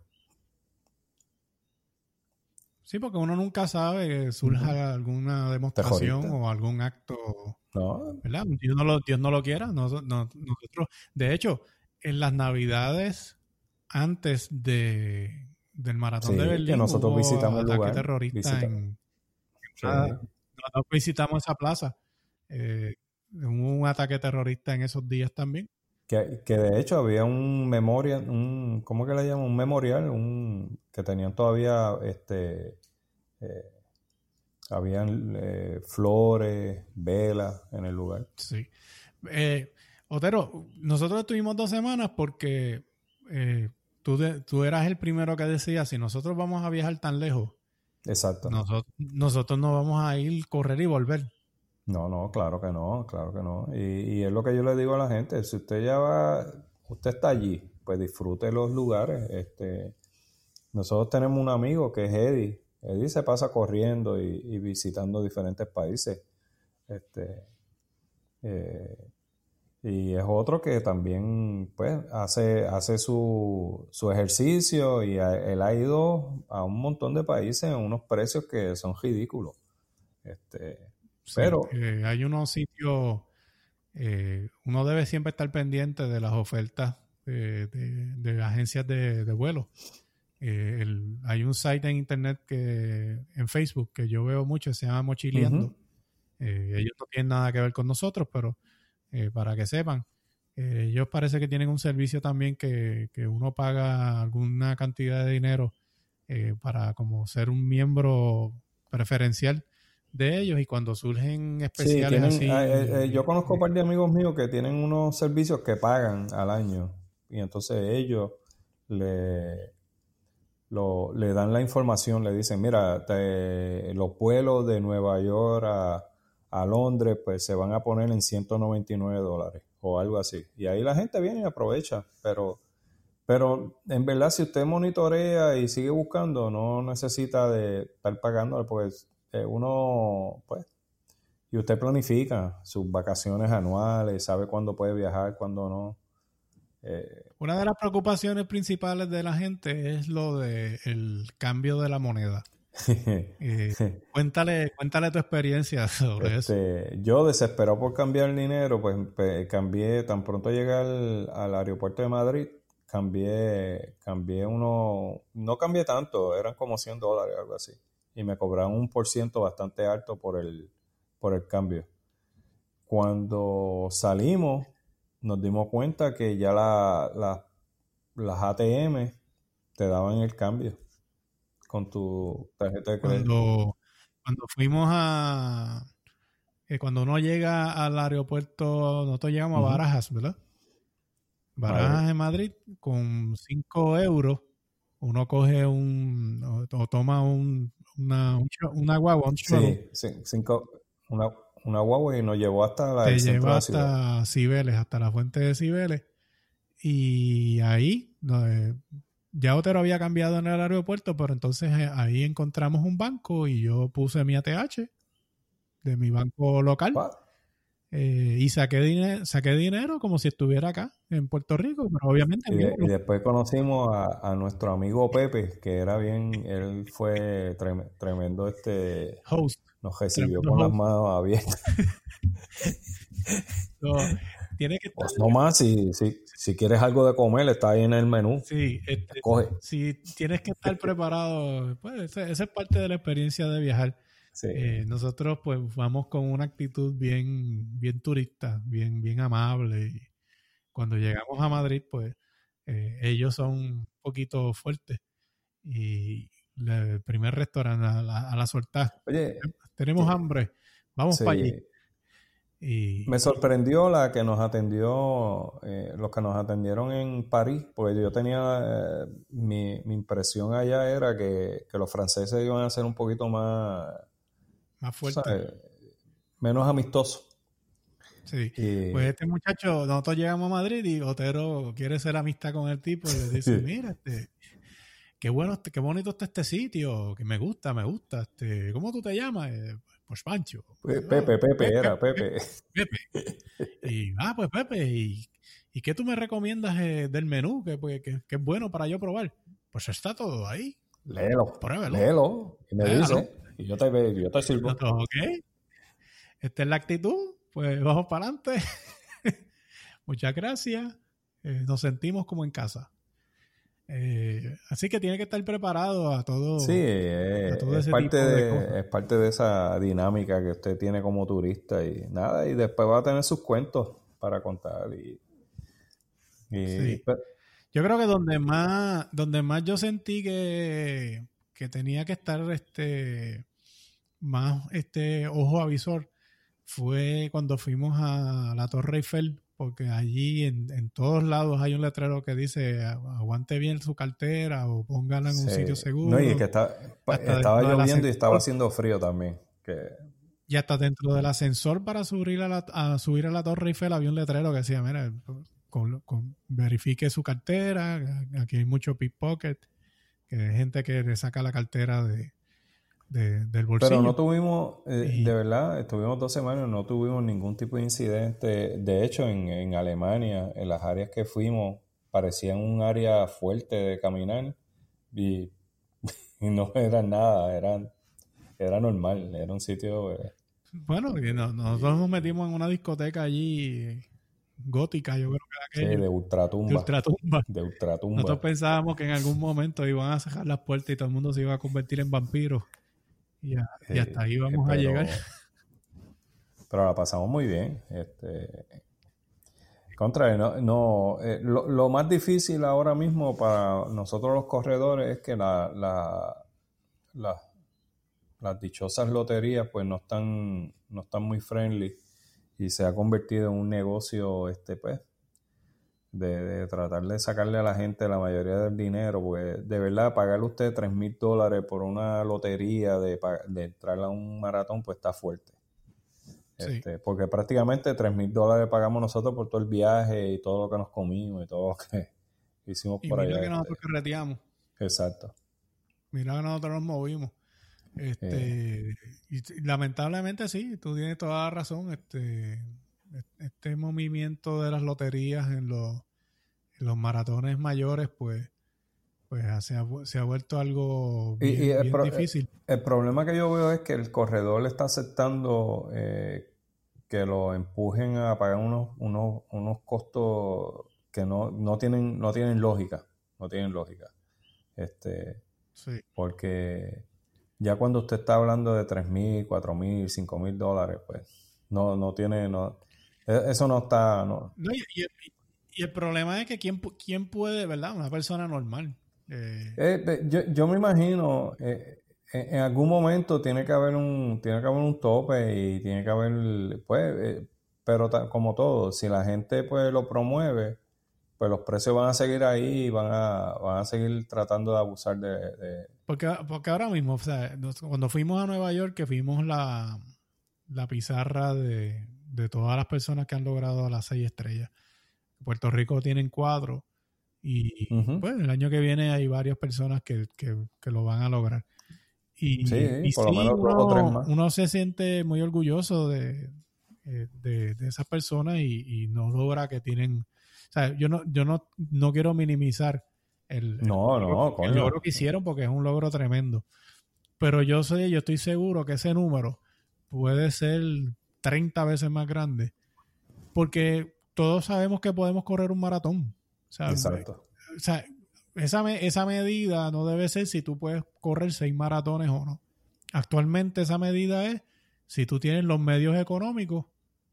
Sí, porque uno nunca sabe que surja uh-huh. alguna demostración Terrorista. O algún acto, no. ¿verdad? Dios no lo, Dios no lo quiera. Nos, no, nosotros, de hecho, en las Navidades antes de del maratón sí, de Berlín, que nosotros hubo visitamos el ataque lugar. terrorista Visita. en, sí. en nosotros visitamos esa plaza. Eh, hubo un ataque terrorista en esos días también. Que, que de hecho había un memorial, un, ¿cómo que le llaman? Un memorial, un, que tenían todavía, este, eh, habían eh, flores, velas en el lugar. Sí. Eh, Otero, nosotros estuvimos dos semanas porque eh, tú, de, tú eras el primero que decía, si nosotros vamos a viajar tan lejos, exacto, nosotros, nosotros no vamos a ir, correr y volver. No, no, claro que no, claro que no. Y, y es lo que yo le digo a la gente, si usted ya va, usted está allí, pues disfrute los lugares. Este, nosotros tenemos un amigo que es Eddie. Eddie se pasa corriendo y, y visitando diferentes países. Este, eh, y es otro que también, pues, hace, hace su, su ejercicio y a, él ha ido a un montón de países en unos precios que son ridículos. Este... Sí, pero eh, hay unos sitios, eh, uno debe siempre estar pendiente de las ofertas de, de, de agencias de, de vuelo. Eh, el, hay un site en internet que en Facebook que yo veo mucho, se llama Mochileando. Uh-huh. Eh, ellos no tienen nada que ver con nosotros, pero eh, para que sepan, eh, ellos parece que tienen un servicio también que, que uno paga alguna cantidad de dinero eh, para como ser un miembro preferencial de ellos, y cuando surgen especiales sí, tienen, así... eh, eh, yo conozco un par de amigos míos que tienen unos servicios que pagan al año y entonces ellos le, lo, le dan la información, le dicen, mira, te, los vuelos de Nueva York a, a Londres pues se van a poner en ciento noventa y nueve dólares o algo así. Y ahí la gente viene y aprovecha, pero, pero en verdad si usted monitorea y sigue buscando, no necesita de estar pagándole, pues eh, uno, pues, y usted planifica sus vacaciones anuales, sabe cuándo puede viajar, cuándo no. Eh, Una de las preocupaciones principales de la gente es lo del cambio de la moneda. Eh, cuéntale, cuéntale tu experiencia sobre este, eso. Yo desesperado por cambiar el dinero, pues, pues cambié, tan pronto llegué al, al aeropuerto de Madrid, cambié, cambié uno, no cambié tanto, eran como cien dólares, algo así. Y me cobraron un por ciento bastante alto por el, por el cambio. Cuando salimos, nos dimos cuenta que ya la, la, las A T M te daban el cambio con tu tarjeta de crédito. Cuando, cuando fuimos a... Eh, cuando uno llega al aeropuerto, nosotros llegamos uh-huh. a Barajas, ¿verdad? Barajas Madrid. En Madrid, con cinco euros, uno coge un... o, o toma un, una, un, una guagua, un shuttle. Sí, sí, cinco, una, una guagua y nos llevó hasta la Te lleva hasta Cibeles, hasta la fuente de Cibeles. Y ahí, eh, ya Otero había cambiado en el aeropuerto, pero entonces eh, ahí encontramos un banco y yo puse mi A T H de mi banco local eh, y saqué, din- saqué dinero como si estuviera acá en Puerto Rico, pero obviamente... Y, de, y después conocimos a, a nuestro amigo Pepe, que era bien, él fue trem, tremendo este... host. Nos recibió con host. Las manos abiertas. No, tiene que estar... Pues no más, si, si, si quieres algo de comer, está ahí en el menú. Sí, este, coge. Si tienes que estar preparado, pues esa, esa es parte de la experiencia de viajar. Sí. Eh, nosotros pues vamos con una actitud bien, bien turista, bien, bien amable. Y cuando llegamos a Madrid, pues eh, ellos son un poquito fuertes. Y la, el primer restaurante a la, a la soltada. Oye, tenemos hambre, vamos sí. para allí. Y, me sorprendió la que nos atendió, eh, los que nos atendieron en París, porque yo tenía, eh, mi, mi impresión allá era que, que los franceses iban a ser un poquito más, más fuertes, ¿sabes? Menos amistosos. Sí, y, pues este muchacho, nosotros llegamos a Madrid y Otero quiere ser amistad con el tipo y le dice, mira, este, qué bueno, qué bonito está este sitio, que me gusta, me gusta, este, ¿cómo tú te llamas? Eh, pues Pancho. Pepe, Pepe, Pepe, Pepe era, Pepe. Pepe. Pepe. Y, ah, pues Pepe, ¿y, y qué tú me recomiendas eh, del menú que, pues, que, que es bueno para yo probar? Pues está todo ahí. Léelo, Pruébelo. léelo, y me Léalo. dice, y yo te, yo te sirvo. Ok, esta es la actitud, pues vamos para adelante. Muchas gracias, eh, nos sentimos como en casa. Eh, así que tiene que estar preparado a todo. Sí, eh, a todo es, ese parte tipo de, de es parte de esa dinámica que usted tiene como turista y nada, y después va a tener sus cuentos para contar. Y, y sí. pero, yo creo que donde más, donde más yo sentí que, que tenía que estar este más este ojo avisor fue cuando fuimos a la Torre Eiffel. Porque allí en, en todos lados hay un letrero que dice aguante bien su cartera o póngala en sí. un sitio seguro. No, y es que está, estaba lloviendo y estaba haciendo frío también. Que... Y hasta dentro del ascensor para subir a la, a subir a la Torre Eiffel había un letrero que decía, mira, con, con, verifique su cartera, aquí hay mucho pickpocket, que hay gente que le saca la cartera de... De, del bolsillo. Pero no tuvimos, eh, y... de verdad, estuvimos dos semanas, no tuvimos ningún tipo de incidente. De hecho, en, en Alemania, en las áreas que fuimos, parecían un área fuerte de caminar y, y no era nada, eran, era normal, era un sitio... Eh, bueno, no, nosotros nos metimos en una discoteca allí gótica, yo creo que era aquello. Sí, de ultratumba. De ultratumba. De ultratumba. Nosotros pensábamos que en algún momento iban a cerrar las puertas y todo el mundo se iba a convertir en vampiros. Y, a, y hasta ahí vamos eh, pero, a llegar. Pero la pasamos muy bien. Este, Contra, no, no eh, lo, lo más difícil ahora mismo para nosotros los corredores es que la, la, la, las dichosas loterías pues no están, no están muy friendly y se ha convertido en un negocio este pues de, de tratar de sacarle a la gente la mayoría del dinero, pues de verdad pagarle usted tres mil dólares por una lotería de, de entrar a un maratón pues está fuerte. Este, sí. Porque prácticamente tres mil dólares pagamos nosotros por todo el viaje y todo lo que nos comimos y todo lo que hicimos y por mira allá. Que este. nosotros carreteamos. Exacto. Mira que nosotros nos movimos. Este, eh. y, y lamentablemente sí, tú tienes toda la razón. Este, este movimiento de las loterías en los, en los maratones mayores, pues, pues se ha, se ha vuelto algo bien, y, y bien pro, difícil. El problema que yo veo es que el corredor le está aceptando eh, que lo empujen a pagar unos, unos, unos costos que no, no tienen, no tienen lógica. No tienen lógica. Este, sí. Porque ya cuando usted está hablando de tres mil, cuatro mil, cinco mil dólares, pues no, no tiene, no, eso no está. No. No, y, y, y el problema es que quién, quién puede, ¿verdad? Una persona normal. Eh, eh, yo, yo me imagino, eh, en, en algún momento tiene que haber un, tiene que haber un tope y tiene que haber, pues, eh, pero ta, como todo, si la gente pues lo promueve, pues los precios van a seguir ahí y van a, van a seguir tratando de abusar de... de... Porque, porque ahora mismo, o sea, cuando fuimos a Nueva York, que fuimos la, la pizarra de, de todas las personas que han logrado las seis estrellas. Puerto Rico tienen cuatro y uh-huh. pues el año que viene hay varias personas que, que, que lo van a lograr. Y, sí, y por sí, lo menos uno, dos o tres más. Uno se siente muy orgulloso de, de, de esas personas y, y no logra que tienen... O sea, yo no, yo no, no quiero minimizar el, no, el, no, logro, coño. el logro que hicieron porque es un logro tremendo. Pero yo sé, yo estoy seguro que ese número puede ser treinta veces más grande porque todos sabemos que podemos correr un maratón. O sea, exacto. O sea, esa, esa medida no debe ser si tú puedes correr seis maratones o no. Actualmente esa medida es si tú tienes los medios económicos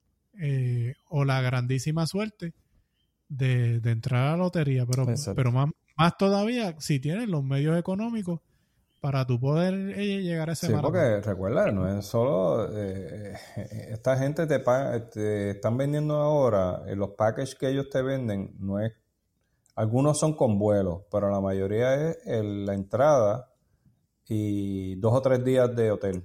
eh, o la grandísima suerte de, de entrar a la lotería. Pero, pero más, más todavía si tienes los medios económicos para tú poder eh, llegar a ese sí, maratón. Porque recuerda, no es solo eh, esta gente te, paga, te están vendiendo ahora, eh, los packages que ellos te venden, no es, algunos son con vuelos, pero la mayoría es el, la entrada y dos o tres días de hotel.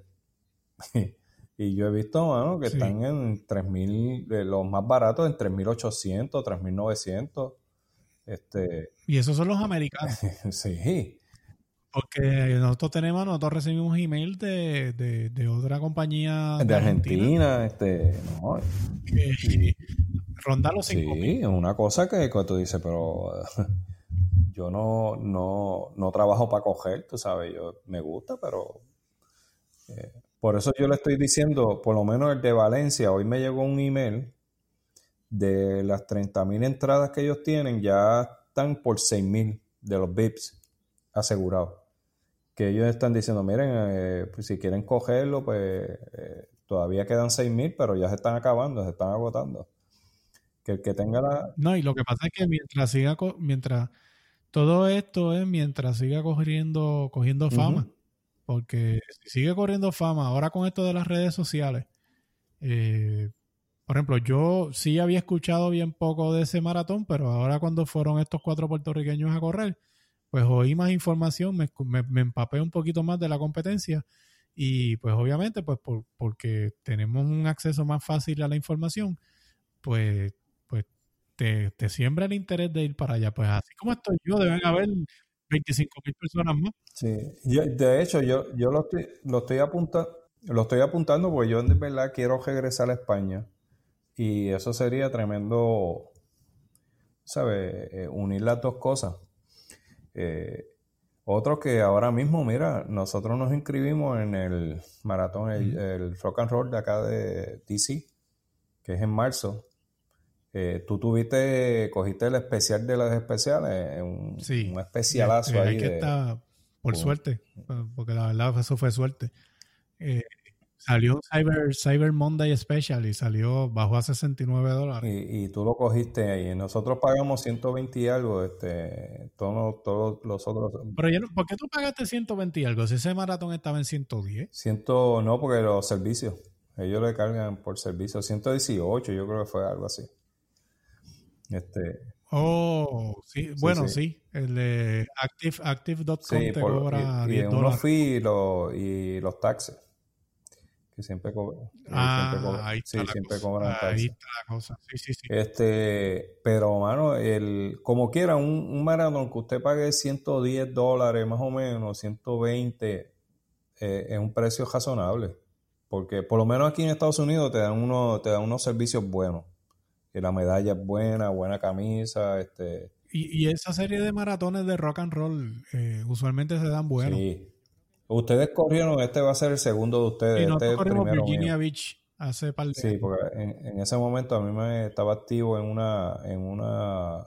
Y yo he visto, mano, que sí. están en tres mil, eh, los más baratos en tres mil ochocientos, tres mil novecientos. Este... Y esos son los americanos. sí. Porque nosotros tenemos, nosotros recibimos email de, de, de otra compañía de, de Argentina, Argentina, este, no, que y, ronda los cinco sí, mil. es una cosa que, que tú dices, pero yo no, no, no trabajo para coger, tú sabes, yo me gusta, pero eh, por eso yo le estoy diciendo, por lo menos el de Valencia, hoy me llegó un email de las treinta mil entradas que ellos tienen, ya están por seis mil de los V I Ps asegurados. Que ellos están diciendo, miren, eh, pues si quieren cogerlo, pues eh, todavía quedan seis mil, pero ya se están acabando, se están agotando. Que el que tenga la... No, y lo que pasa es que mientras siga, mientras todo esto es mientras siga corriendo, cogiendo fama. Uh-huh. Porque si sigue corriendo fama, ahora con esto de las redes sociales, eh, por ejemplo, yo sí había escuchado bien poco de ese maratón, pero ahora cuando fueron estos cuatro puertorriqueños a correr, pues oí más información, me, me, me empapé un poquito más de la competencia y pues obviamente pues por, porque tenemos un acceso más fácil a la información, pues, pues te, te siembra el interés de ir para allá. Pues así como estoy yo, deben haber veinticinco mil personas más. Sí, yo, de hecho yo, yo lo estoy, lo estoy apuntando, lo estoy apuntando porque yo de verdad quiero regresar a España y eso sería tremendo, ¿sabes? Eh, unir las dos cosas. Eh, otro que ahora mismo, mira, nosotros nos inscribimos en el maratón, el, mm. el Rock and Roll de acá de D C, que es en marzo. Eh, tú tuviste, cogiste el especial de las especiales, un, sí, un especialazo eh, ahí. Hay que de, estar, por uh, suerte, porque la verdad eso fue suerte. Eh, Salió Cyber, Cyber Monday Special y salió, bajó a sesenta y nueve dólares. Y, y tú lo cogiste ahí. Nosotros pagamos ciento veinte y algo, este, todos, todos los otros. Pero yo no, ¿por qué tú pagaste ciento veinte y algo? Si ese maratón estaba en ciento diez. Ciento, no, porque los servicios. Ellos le cargan por servicio. ciento dieciocho, yo creo que fue algo así. Este. Oh, sí, Sí, bueno, sí. sí. El de Active, active punto com Sí, te por, cobra y, y diez en unos dólares. fees y los, y los taxes. Que siempre cobran. Ah, Siempre cobran, ahí está sí, la siempre cosa. cobran Ahí taxes. está la cosa. Sí, sí, sí. Este, pero mano, el, como quiera, un, un maratón que usted pague ciento diez dólares más o menos, ciento veinte, eh, es un precio razonable. Porque por lo menos aquí en Estados Unidos te dan uno, te dan unos servicios buenos. Que la medalla es buena, buena camisa, este. Y, y esa serie de maratones de rock and roll eh, usualmente se dan buenos. Sí. Ustedes corrieron, este va a ser el segundo de ustedes, Y nosotros este es el corrimos primero Virginia mío. Beach hace par de Sí, años. porque en, en ese momento a mí me estaba activo en una, en una,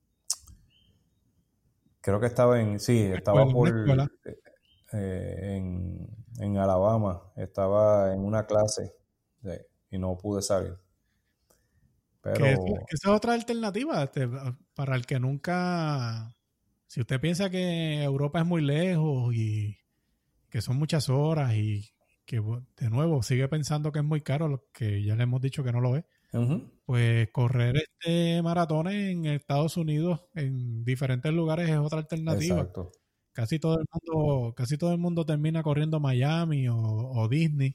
creo que estaba en, sí, estaba Escuela, una escuela. por, eh, en, en Alabama, estaba en una clase, sí, y no pude salir. Que, Pero, eso- que esa es otra alternativa este, para el que nunca... Si usted piensa que Europa es muy lejos y que son muchas horas y que de nuevo sigue pensando que es muy caro, lo que ya le hemos dicho que no lo es, uh-huh, pues correr este maratones en Estados Unidos en diferentes lugares es otra alternativa. exacto. Casi todo el mundo, casi todo el mundo termina corriendo Miami o, o Disney,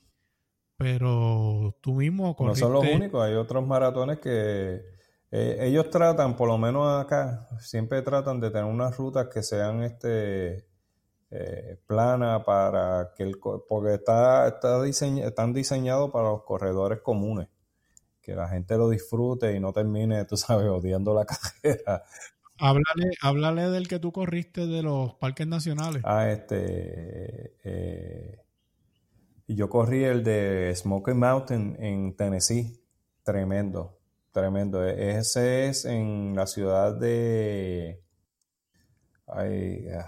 pero tú mismo No son los corriste. únicos, hay otros maratones que eh, ellos tratan, por lo menos acá, siempre tratan de tener unas rutas que sean este eh, planas para que el co- porque está, está diseña, están diseñados para los corredores comunes, que la gente lo disfrute y no termine, tú sabes, odiando la carrera. Háblale, háblale del que tú corriste de los parques nacionales. Ah, este eh, y yo corrí el de Smoky Mountain en Tennessee, tremendo, tremendo. E- Ese es en la ciudad de, ay, ah,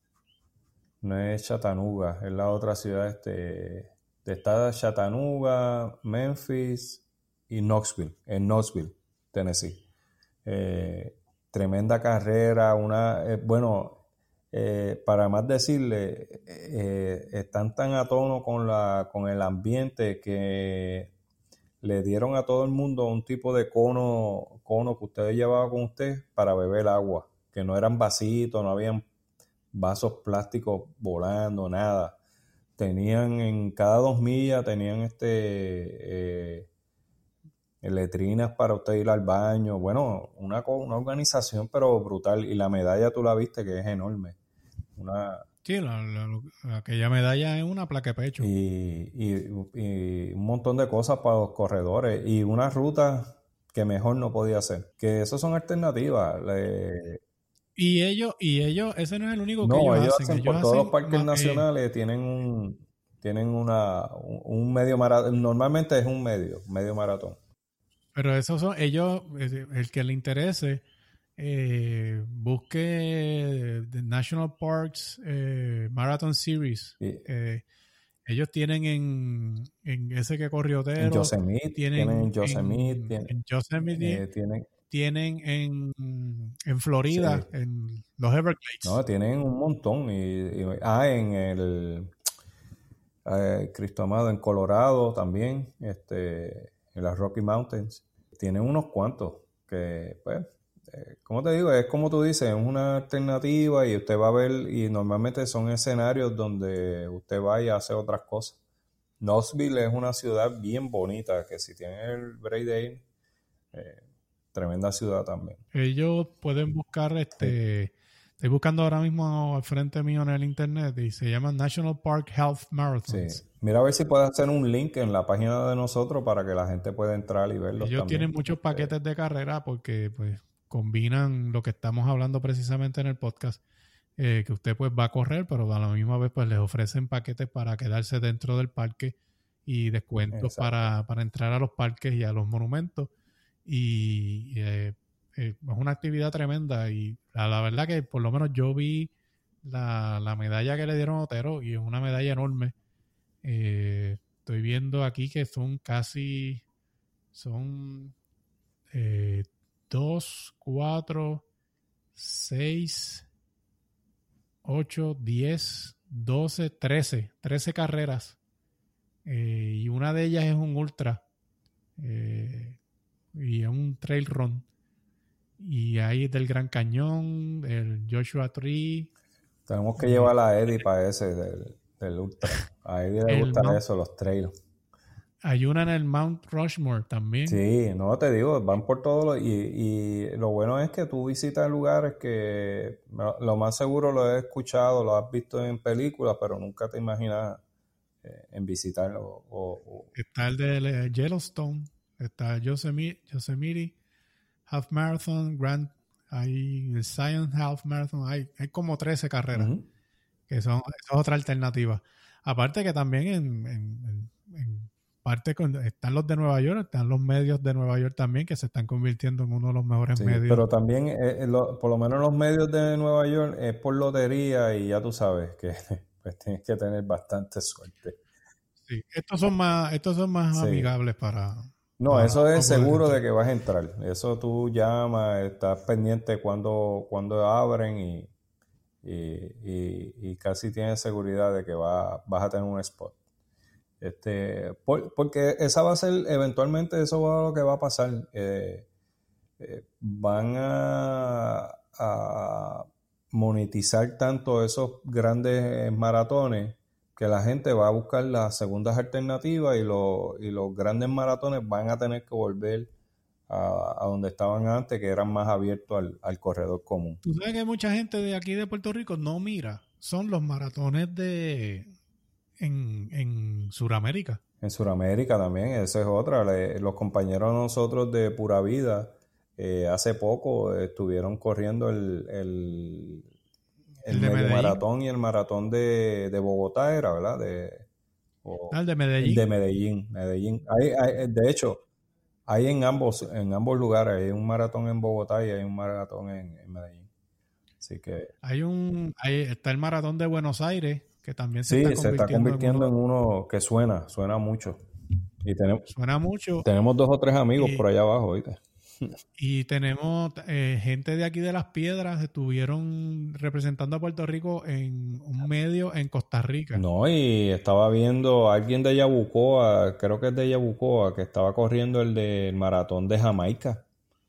no es Chattanooga, es la otra ciudad, este, de está Chattanooga, Memphis y Knoxville, en Knoxville, Tennessee. Eh, tremenda carrera, una, eh, bueno, eh, para más decirle, eh, están tan a tono con la, con el ambiente que le dieron a todo el mundo un tipo de cono, cono que ustedes llevaban con usted para beber agua, que no eran vasitos, no habían vasos plásticos volando, nada. Tenían en cada dos millas, tenían este eh, letrinas para usted ir al baño. Bueno, una, una organización pero brutal. Y la medalla tú la viste que es enorme. Una, Sí, la, la, aquella medalla es una placa de pecho. y, y, y un montón de cosas para los corredores. Y una ruta que mejor no podía ser. Que eso son alternativas. Le, Y ellos, y ellos, ese no es el único que no, ellos ellos hacen. hacen Ellos por todos los hacen parques ma- eh, nacionales, tienen un, tienen una, un, un medio maratón. Normalmente es un medio, medio maratón. pero esos son, ellos, eh, el que le interese, eh, busque The National Parks eh, Marathon Series. Y Eh, ellos tienen en, en ese que en Corriotero, Yosemite, tienen tienen en Yosemite, en, tienen, en Yosemite, eh, tienen, tienen en, en Florida, sí, en los Everglades. no, tienen un montón. Y, y- ah, en el eh, Cristo Amado, en Colorado también, este, en las Rocky Mountains, tienen unos cuantos que, pues, eh, como te digo, es como tú dices, es una alternativa y usted va a ver, y normalmente son escenarios donde usted va y hace otras cosas. Knoxville es una ciudad bien bonita, que si tiene el break de ir, eh, tremenda ciudad también. Ellos pueden buscar este. Estoy buscando ahora mismo al frente mío en el internet y se llama National Park Health Marathons. Sí. Mira a ver si puedes hacer un link en la página de nosotros para que la gente pueda entrar y verlos Ellos también. tienen muchos paquetes de carrera porque pues combinan lo que estamos hablando precisamente en el podcast, eh, que usted pues va a correr, pero a la misma vez pues les ofrecen paquetes para quedarse dentro del parque y descuentos para, para entrar a los parques y a los monumentos. Y eh, eh, es una actividad tremenda y la, la verdad que por lo menos yo vi la, la medalla que le dieron a Otero y es una medalla enorme. Eh, estoy viendo aquí que son casi, son eh, dos, cuatro, seis, ocho, diez, doce, trece, trece carreras. Eh, y una de ellas es un ultra. Eh, y es un trail run. Y ahí del Gran Cañón, el Joshua Tree. Tenemos que llevar a Eddie para ese del, del ultra. A Eddie le gusta Mount, eso, los trails. Hay una en el Mount Rushmore también. Sí, no te digo, van por todos los... Y, y lo bueno es que tú visitas lugares que lo más seguro lo he escuchado, lo has visto en películas, pero nunca te imaginas eh, en visitarlo. O, o... Está el de Yellowstone, está Yosemite, Yosemite Half Marathon, Grand, hay el Zion Half Marathon, hay, hay como trece carreras, uh-huh. que son, es otra alternativa. Aparte que también en, en, en, en parte con, están los de Nueva York, están los medios de Nueva York también, que se están convirtiendo en uno de los mejores sí, medios. Pero también, eh, lo, por lo menos los medios de Nueva York es por lotería y ya tú sabes que pues, tienes que tener bastante suerte. Sí, estos son más, estos son más sí. amigables para... No, para, eso es seguro de que vas a entrar. Eso tú llamas, estás pendiente cuando, cuando abren y, y, y, y casi tienes seguridad de que va, vas a tener un spot. Este, por, porque esa va a ser, eventualmente eso va a lo que va a pasar. Eh, eh, van a, a monetizar tanto esos grandes maratones que la gente va a buscar las segundas alternativas y, lo, y los grandes maratones van a tener que volver a, a donde estaban antes, que eran más abiertos al, al corredor común. Tú sabes que mucha gente de aquí de Puerto Rico no mira, son los maratones de en, en Sudamérica. En Sudamérica también, esa es otra. Le, los compañeros de nosotros de Pura Vida eh, hace poco estuvieron corriendo el... el El, el medio maratón y el maratón de, de Bogotá era, ¿verdad? De, o, ah, el de Medellín. El de Medellín, Medellín. Hay, hay, de hecho, hay en ambos, en ambos lugares, hay un maratón en Bogotá y hay un maratón en, en Medellín. Así que... Hay un, hay, está el maratón de Buenos Aires, que también se sí, está se está convirtiendo en uno, en uno que suena, suena mucho. Y tenemos, suena mucho. Tenemos dos o tres amigos y, por allá abajo, ¿viste? Y tenemos eh, gente de aquí de Las Piedras, estuvieron representando a Puerto Rico en un medio en Costa Rica. No, y estaba viendo a alguien de Yabucoa, creo que es de Yabucoa, que estaba corriendo el del maratón de Jamaica.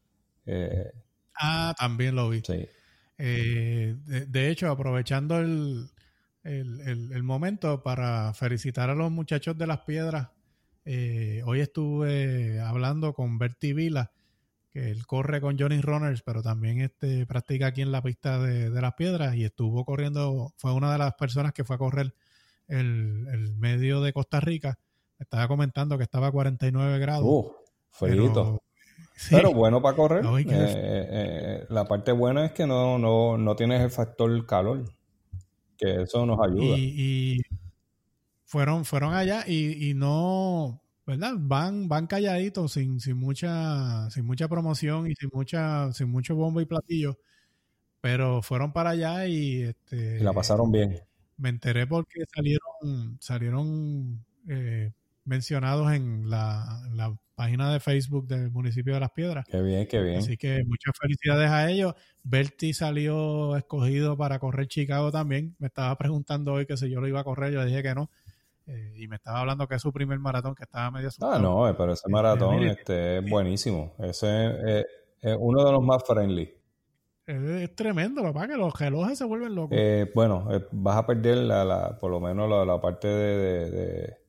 Eh, ah, también lo vi. Sí. Eh, de, de hecho, aprovechando el, el, el, el momento para felicitar a los muchachos de Las Piedras, eh, hoy estuve hablando con Bertie Vila, que él corre con Johnny Runners, pero también este practica aquí en la pista de, de Las Piedras y estuvo corriendo, fue una de las personas que fue a correr el, el medio de Costa Rica. Estaba comentando que estaba a cuarenta y nueve grados. Uh, frío. Pero, sí, pero bueno para correr. Eh, eh, la parte buena es que no, no, no tienes el factor calor, que eso nos ayuda. Y, y fueron, fueron allá y, y no... ¿verdad? Van, van calladitos, sin, sin mucha, sin mucha promoción y sin mucha, sin mucho bombo y platillo, pero fueron para allá y este y la pasaron bien. Me enteré porque salieron, salieron eh, mencionados en la, en la página de Facebook del municipio de Las Piedras. Qué bien, qué bien. Así que muchas felicidades a ellos. Bertie salió escogido para correr Chicago también. Me estaba preguntando hoy que si yo lo iba a correr, yo le dije que no. Eh, y me estaba hablando que es su primer maratón, que estaba medio asustado. Ah, no, pero ese maratón eh, este, es buenísimo. Ese es, es uno de los más friendly. Es, es tremendo, papá, que los relojes se vuelven locos. Eh, bueno, eh, vas a perder la, la, por lo menos la, la parte de, de, de,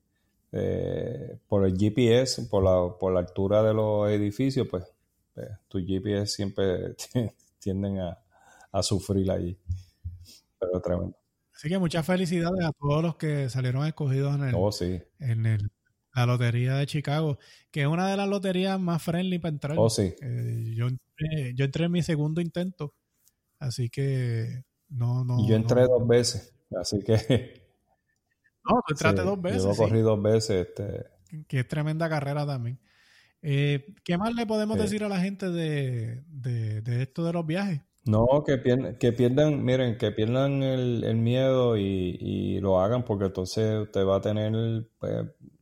de por el G P S, por la, por la altura de los edificios, pues, pues tus G P S siempre tienden a, a sufrir allí. Pero tremendo. Así que muchas felicidades a todos los que salieron escogidos en el, oh, sí. en el, la lotería de Chicago, que es una de las loterías más friendly para entrar. Oh, sí. Eh, yo, entré, yo entré en mi segundo intento, así que no, no. Y yo entré no, dos veces, así que. No, tú entraste sí, dos veces. Yo corrí sí. dos veces. Este... Que es tremenda carrera también. Eh, ¿Qué más le podemos sí. decir a la gente de, de, de esto de los viajes? No, que pierdan, que pierdan, miren, que pierdan el, el miedo y, y lo hagan, porque entonces usted va a tener, pues,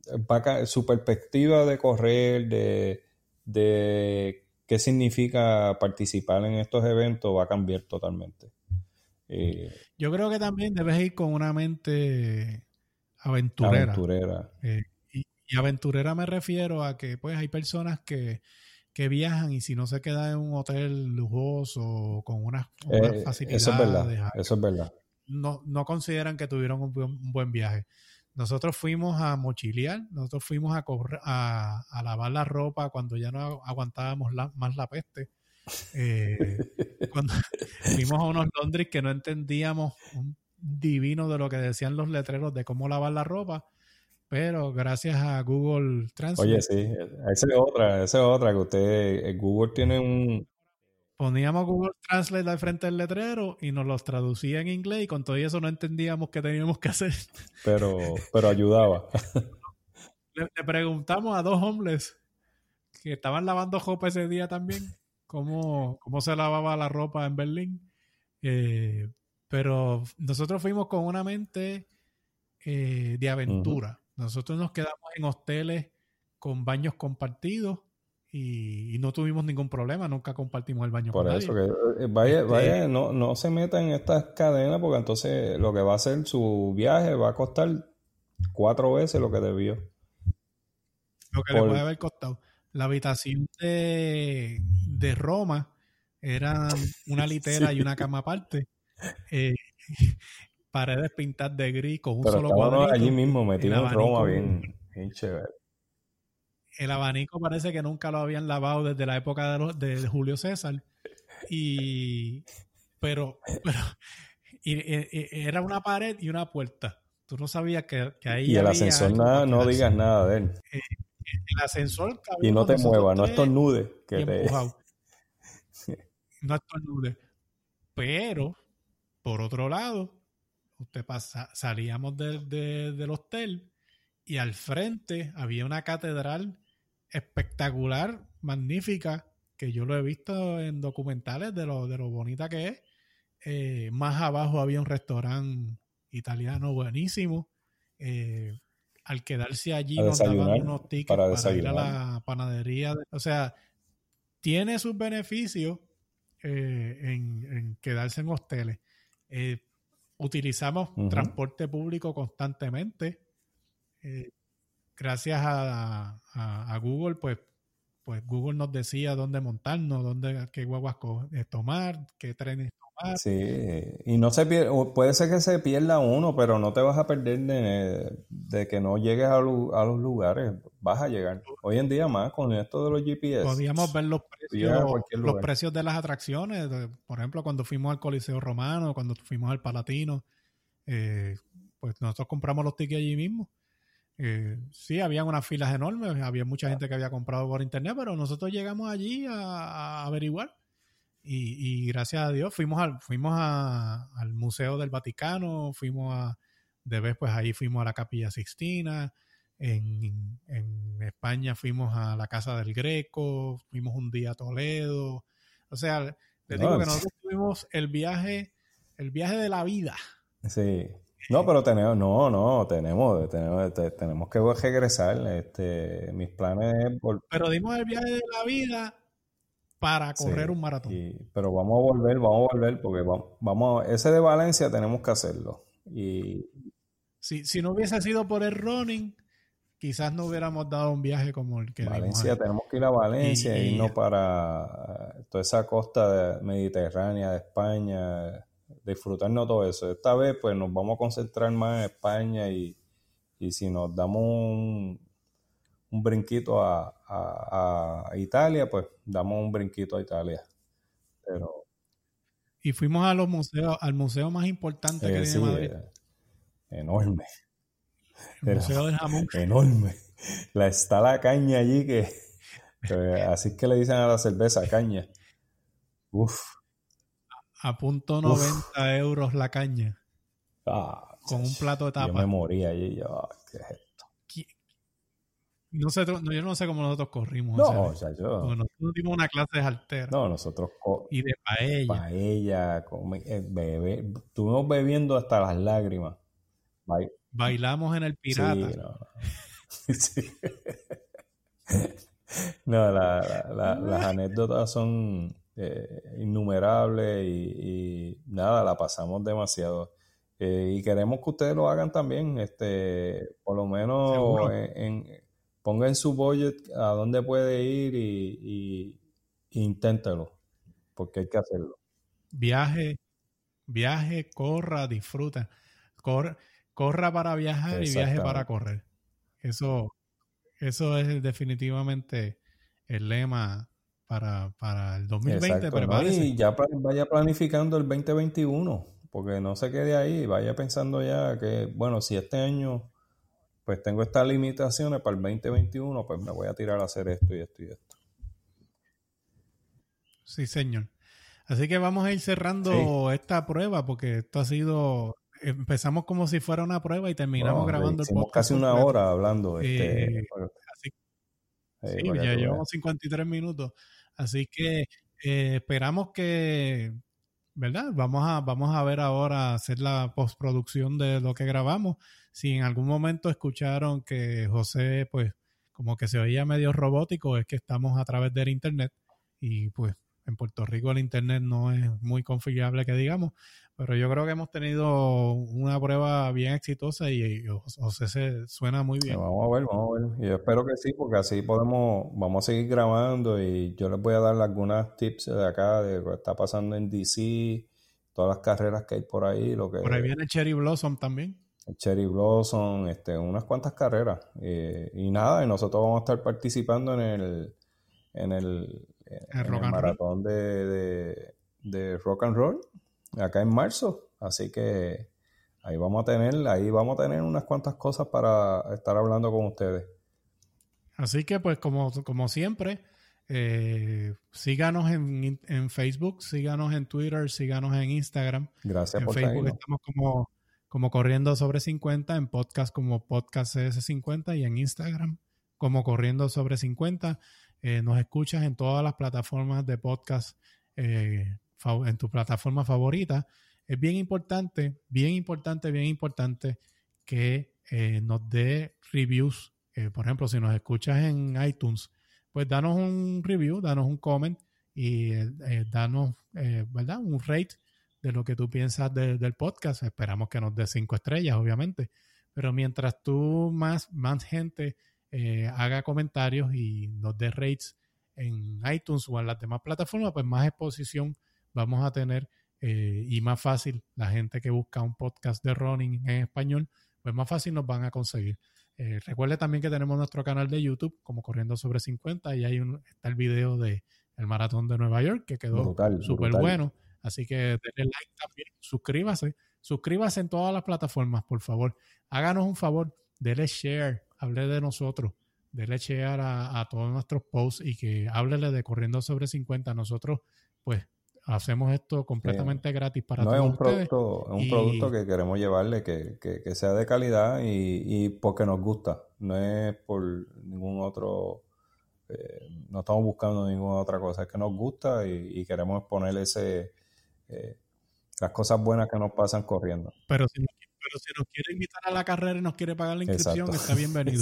va, su perspectiva de correr, de, de qué significa participar en estos eventos va a cambiar totalmente. Eh, Yo creo que también debes ir con una mente aventurera. aventurera. Eh, y, y aventurera me refiero a que pues hay personas que, que viajan y si no se quedan en un hotel lujoso con unas, unas Eh, facilidades, eso es verdad, eso es verdad. No, no consideran que tuvieron un buen, un buen viaje. Nosotros fuimos a mochilear, nosotros fuimos a, correr, a, a lavar la ropa cuando ya no aguantábamos la, más la peste. Eh, cuando fuimos a unos Londres que no entendíamos un divino de lo que decían los letreros de cómo lavar la ropa, pero gracias a Google Translate. Oye, sí, esa es otra, esa es otra que usted, Google tiene un... Poníamos Google Translate al frente del letrero y nos los traducía en inglés y con todo eso no entendíamos qué teníamos que hacer. Pero, pero ayudaba. Le, le preguntamos a dos hombres que estaban lavando ropa ese día también cómo, cómo se lavaba la ropa en Berlín. Eh, pero nosotros fuimos con una mente eh, de aventura. Uh-huh. Nosotros nos quedamos en hosteles con baños compartidos y, y no tuvimos ningún problema. Nunca compartimos el baño Por con eso nadie. que vaya, este, vaya, no, no se meta en estas cadenas porque entonces lo que va a hacer su viaje va a costar cuatro veces lo que debió. Lo que Por... le puede haber costado. La habitación de, de Roma era una litera sí. y una cama aparte. Eh, paredes pintadas de gris con un Pero solo cuadrito. allí mismo metido en Roma bien, bien chévere. El abanico parece que nunca lo habían lavado desde la época de, los, de Julio César. Y pero, pero y, y, era una pared y una puerta. Tú no sabías que, que ahí y el había ascensor nada, no digas nada de él. Eh, el ascensor y no te muevas, no estornudes que te... no estornudes. Pero por otro lado, usted pasa, salíamos de, de, del hostel y al frente había una catedral espectacular, magnífica, que yo lo he visto en documentales de lo, de lo bonita que es. Eh, más abajo había un restaurante italiano buenísimo. Eh, al quedarse allí nos daban unos tickets para, para ir a la panadería. O sea, tiene sus beneficios eh, en, en quedarse en hosteles. Eh, utilizamos uh-huh. transporte público constantemente. Eh, gracias a, a, a Google, pues, pues Google nos decía dónde montarnos, dónde, qué guaguas tomar, qué trenes tomar. Sí, y no se pierde, puede ser que se pierda uno, pero no te vas a perder de, de que no llegues a, lu, a los lugares, vas a llegar. Hoy en día más con esto de los G P S. Podíamos ver los precios, los precios de las atracciones, de, por ejemplo, cuando fuimos al Coliseo Romano, cuando fuimos al Palatino, eh, pues nosotros compramos los tickets allí mismo. Eh, sí, habían unas filas enormes, había mucha gente que había comprado por internet, pero nosotros llegamos allí a, a averiguar y, y gracias a Dios fuimos al fuimos a, al Museo del Vaticano, fuimos a de vez pues ahí fuimos a la Capilla Sixtina, en, en España fuimos a la Casa del Greco, fuimos un día a Toledo, o sea, les digo no, que nosotros tuvimos el viaje, el viaje de la vida. Sí. No, pero tenemos, no, no, tenemos, tenemos, te, tenemos que regresar. Este, mis planes es por... Pero dimos el viaje de la vida para correr sí, un maratón. Y, pero vamos a volver, vamos a volver, porque vamos, vamos, ese de Valencia tenemos que hacerlo. Y si, si no hubiese sido por el running, quizás no hubiéramos dado un viaje como el que Valencia, tenemos que ir a Valencia y irnos para toda esa costa mediterránea de España. Disfrutarnos todo eso. Esta vez pues nos vamos a concentrar más en España y, y si nos damos un, un brinquito a, a, a Italia, pues damos un brinquito a Italia. Pero y fuimos a los museos, al museo más importante eh, que tiene sí, Madrid. Eh, enorme. El Era, Museo del Jamón. Enorme. La, está la caña allí que, que así es que le dicen a la cerveza, caña. Uf. A punto noventa Uf. euros la caña. Ah, con un plato de tapa. Yo me moría allí. Yo, ¿qué es esto? No sé, no, yo no sé cómo nosotros corrimos. No, o sea, yo. Porque nosotros dimos una clase de haltera. No, nosotros. Co- y de paella. Paella, come, eh, bebé. Estuvimos bebiendo hasta las lágrimas. Bail- Bailamos en el Pirata. Sí, no, no. Sí. No, la, la, la, las anécdotas son eh, innumerables y, y nada, la pasamos demasiado. Eh, y queremos que ustedes lo hagan también, este, por lo menos en, en, ponga en su budget a dónde puede ir y, y, y inténtelo, porque hay que hacerlo. Viaje, viaje, corra, disfruta. Corra, corra para viajar y viaje para correr. Eso, eso es definitivamente el lema para, para el dos mil veinte. Exacto, ¿no? Y ya vaya planificando el veinte veintiuno, porque no se quede ahí, vaya pensando ya que, bueno, si este año pues tengo estas limitaciones para el veinte veintiuno, pues me voy a tirar a hacer esto y esto y esto. Sí, señor. Así que vamos a ir cerrando sí. esta prueba, porque esto ha sido... Empezamos como si fuera una prueba y terminamos no, grabando el podcast. casi una completo. hora hablando. Este, eh, así, sí, sí ya llevamos cincuenta y tres minutos. Así que eh, esperamos que, ¿verdad? Vamos a, vamos a ver ahora, hacer la postproducción de lo que grabamos. Si en algún momento escucharon que José, pues, como que se oía medio robótico, es que estamos a través del internet y pues en Puerto Rico el internet no es muy confiable que digamos, pero yo creo que hemos tenido una prueba bien exitosa y José se suena muy bien. Sí, vamos a ver, vamos a ver. Y yo espero que sí, porque así podemos, vamos a seguir grabando y yo les voy a dar algunas tips de acá, de lo que está pasando en D C, todas las carreras que hay por ahí. Lo que, por ahí viene Cherry Blossom también. Cherry Blossom, este, unas cuantas carreras. Eh, y nada, y nosotros vamos a estar participando en el, en el, en el, el maratón de, de, de rock and roll acá en marzo, así que ahí vamos a tener, ahí vamos a tener unas cuantas cosas para estar hablando con ustedes. Así que pues como, como siempre, eh, síganos en, en Facebook, síganos en Twitter, síganos en Instagram. Gracias en por Facebook traernos. Estamos como, como Corriendo Sobre cincuenta, en podcast como Podcast C S cincuenta y en Instagram como Corriendo Sobre cincuenta. Eh, nos escuchas en todas las plataformas de podcast, eh, en tu plataforma favorita. Es bien importante, bien importante, bien importante que eh, nos dé reviews. Eh, por ejemplo, si nos escuchas en iTunes, pues danos un review, danos un comment y eh, eh, danos, eh, ¿verdad? Un rate de lo que tú piensas de, del podcast. Esperamos que nos dé cinco estrellas, obviamente. Pero mientras tú más, más gente eh, haga comentarios y nos dé rates en iTunes o en las demás plataformas, pues más exposición vamos a tener eh, y más fácil la gente que busca un podcast de running en español, pues más fácil nos van a conseguir. Eh, recuerde también que tenemos nuestro canal de YouTube como Corriendo Sobre cincuenta y ahí un, está el video de el maratón de Nueva York que quedó súper bueno. Así que denle like también, suscríbase, suscríbase en todas las plataformas, por favor. Háganos un favor, denle share, hable de nosotros, denle share a, a todos nuestros posts y que háblele de Corriendo Sobre cincuenta. Nosotros, pues, hacemos esto completamente sí. gratis para no, todos es un ustedes. Producto, es un y... producto que queremos llevarle, que, que, que sea de calidad y, y porque nos gusta. No es por ningún otro... Eh, no estamos buscando ninguna otra cosa. Es que nos gusta y, y queremos poner ese... Eh, las cosas buenas que nos pasan corriendo. Pero si, pero si nos quiere invitar a la carrera y nos quiere pagar la inscripción, Exacto. Está bienvenido.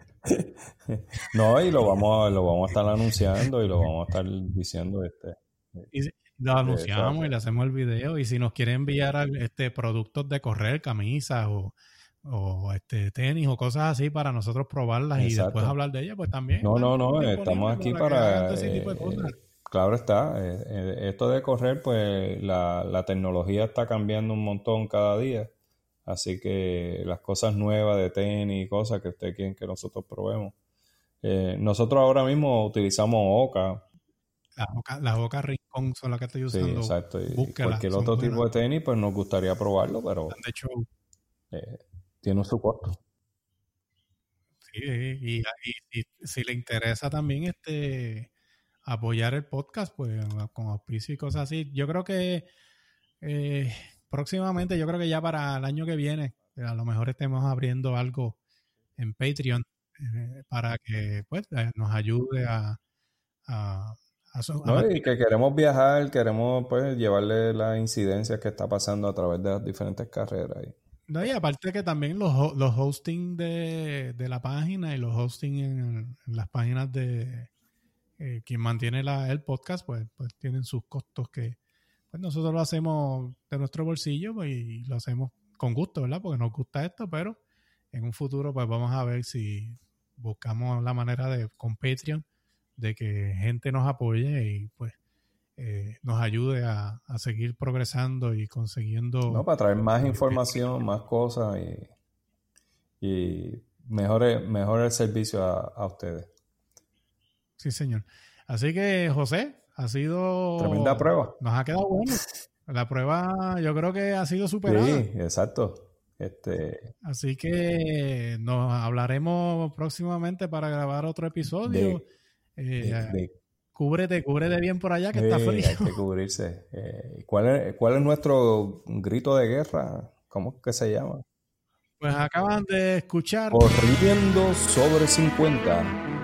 No, y lo vamos, a, lo vamos a estar anunciando y lo vamos a estar diciendo este... Y lo anunciamos eh, y le hacemos el video. Y si nos quiere enviar este, productos de correr, camisas o, o este, tenis o cosas así para nosotros probarlas Exacto. y después hablar de ellas, pues también. No, no, no, estamos aquí para... para eh, eh, claro está. Eh, eh, esto de correr, pues la, la tecnología está cambiando un montón cada día. Así que las cosas nuevas de tenis y cosas que ustedes quieren que nosotros probemos. Eh, nosotros ahora mismo utilizamos Oca. Las Oca, la Oca Rincón son las que estoy usando. Sí, exacto. Y Búsquela, cualquier otro buenas. tipo de tenis, pues nos gustaría probarlo, pero de hecho, eh, tiene su costo. Sí, y, y, y si le interesa también este apoyar el podcast, pues con auspicio y cosas así. Yo creo que eh, próximamente, yo creo que ya para el año que viene, a lo mejor estemos abriendo algo en Patreon eh, para que pues nos ayude a... a No, y que queremos viajar, queremos pues llevarle las incidencias que está pasando a través de las diferentes carreras. No, y aparte que también los, ho- los hosting de, de la página y los hosting en, en las páginas de eh, quien mantiene la, el podcast, pues, pues tienen sus costos que pues nosotros lo hacemos de nuestro bolsillo pues, y lo hacemos con gusto, ¿verdad? Porque nos gusta esto, pero en un futuro pues vamos a ver si buscamos la manera de con Patreon de que gente nos apoye y pues eh, nos ayude a, a seguir progresando y consiguiendo... No, para traer más información, más cosas y, y mejore, mejore el servicio a, a ustedes. Sí, señor. Así que, José, ha sido... Tremenda prueba. Nos ha quedado bueno. La prueba yo creo que ha sido superada. Sí, exacto. Este, Así que nos hablaremos próximamente para grabar otro episodio. de, Eh, de, de, cúbrete, cúbrete bien por allá que eh, está frío. hay que cubrirse. Eh, ¿cuál, es, ¿Cuál es nuestro grito de guerra? ¿Cómo es que se llama? Pues acaban de escuchar Corriendo sobre cincuenta.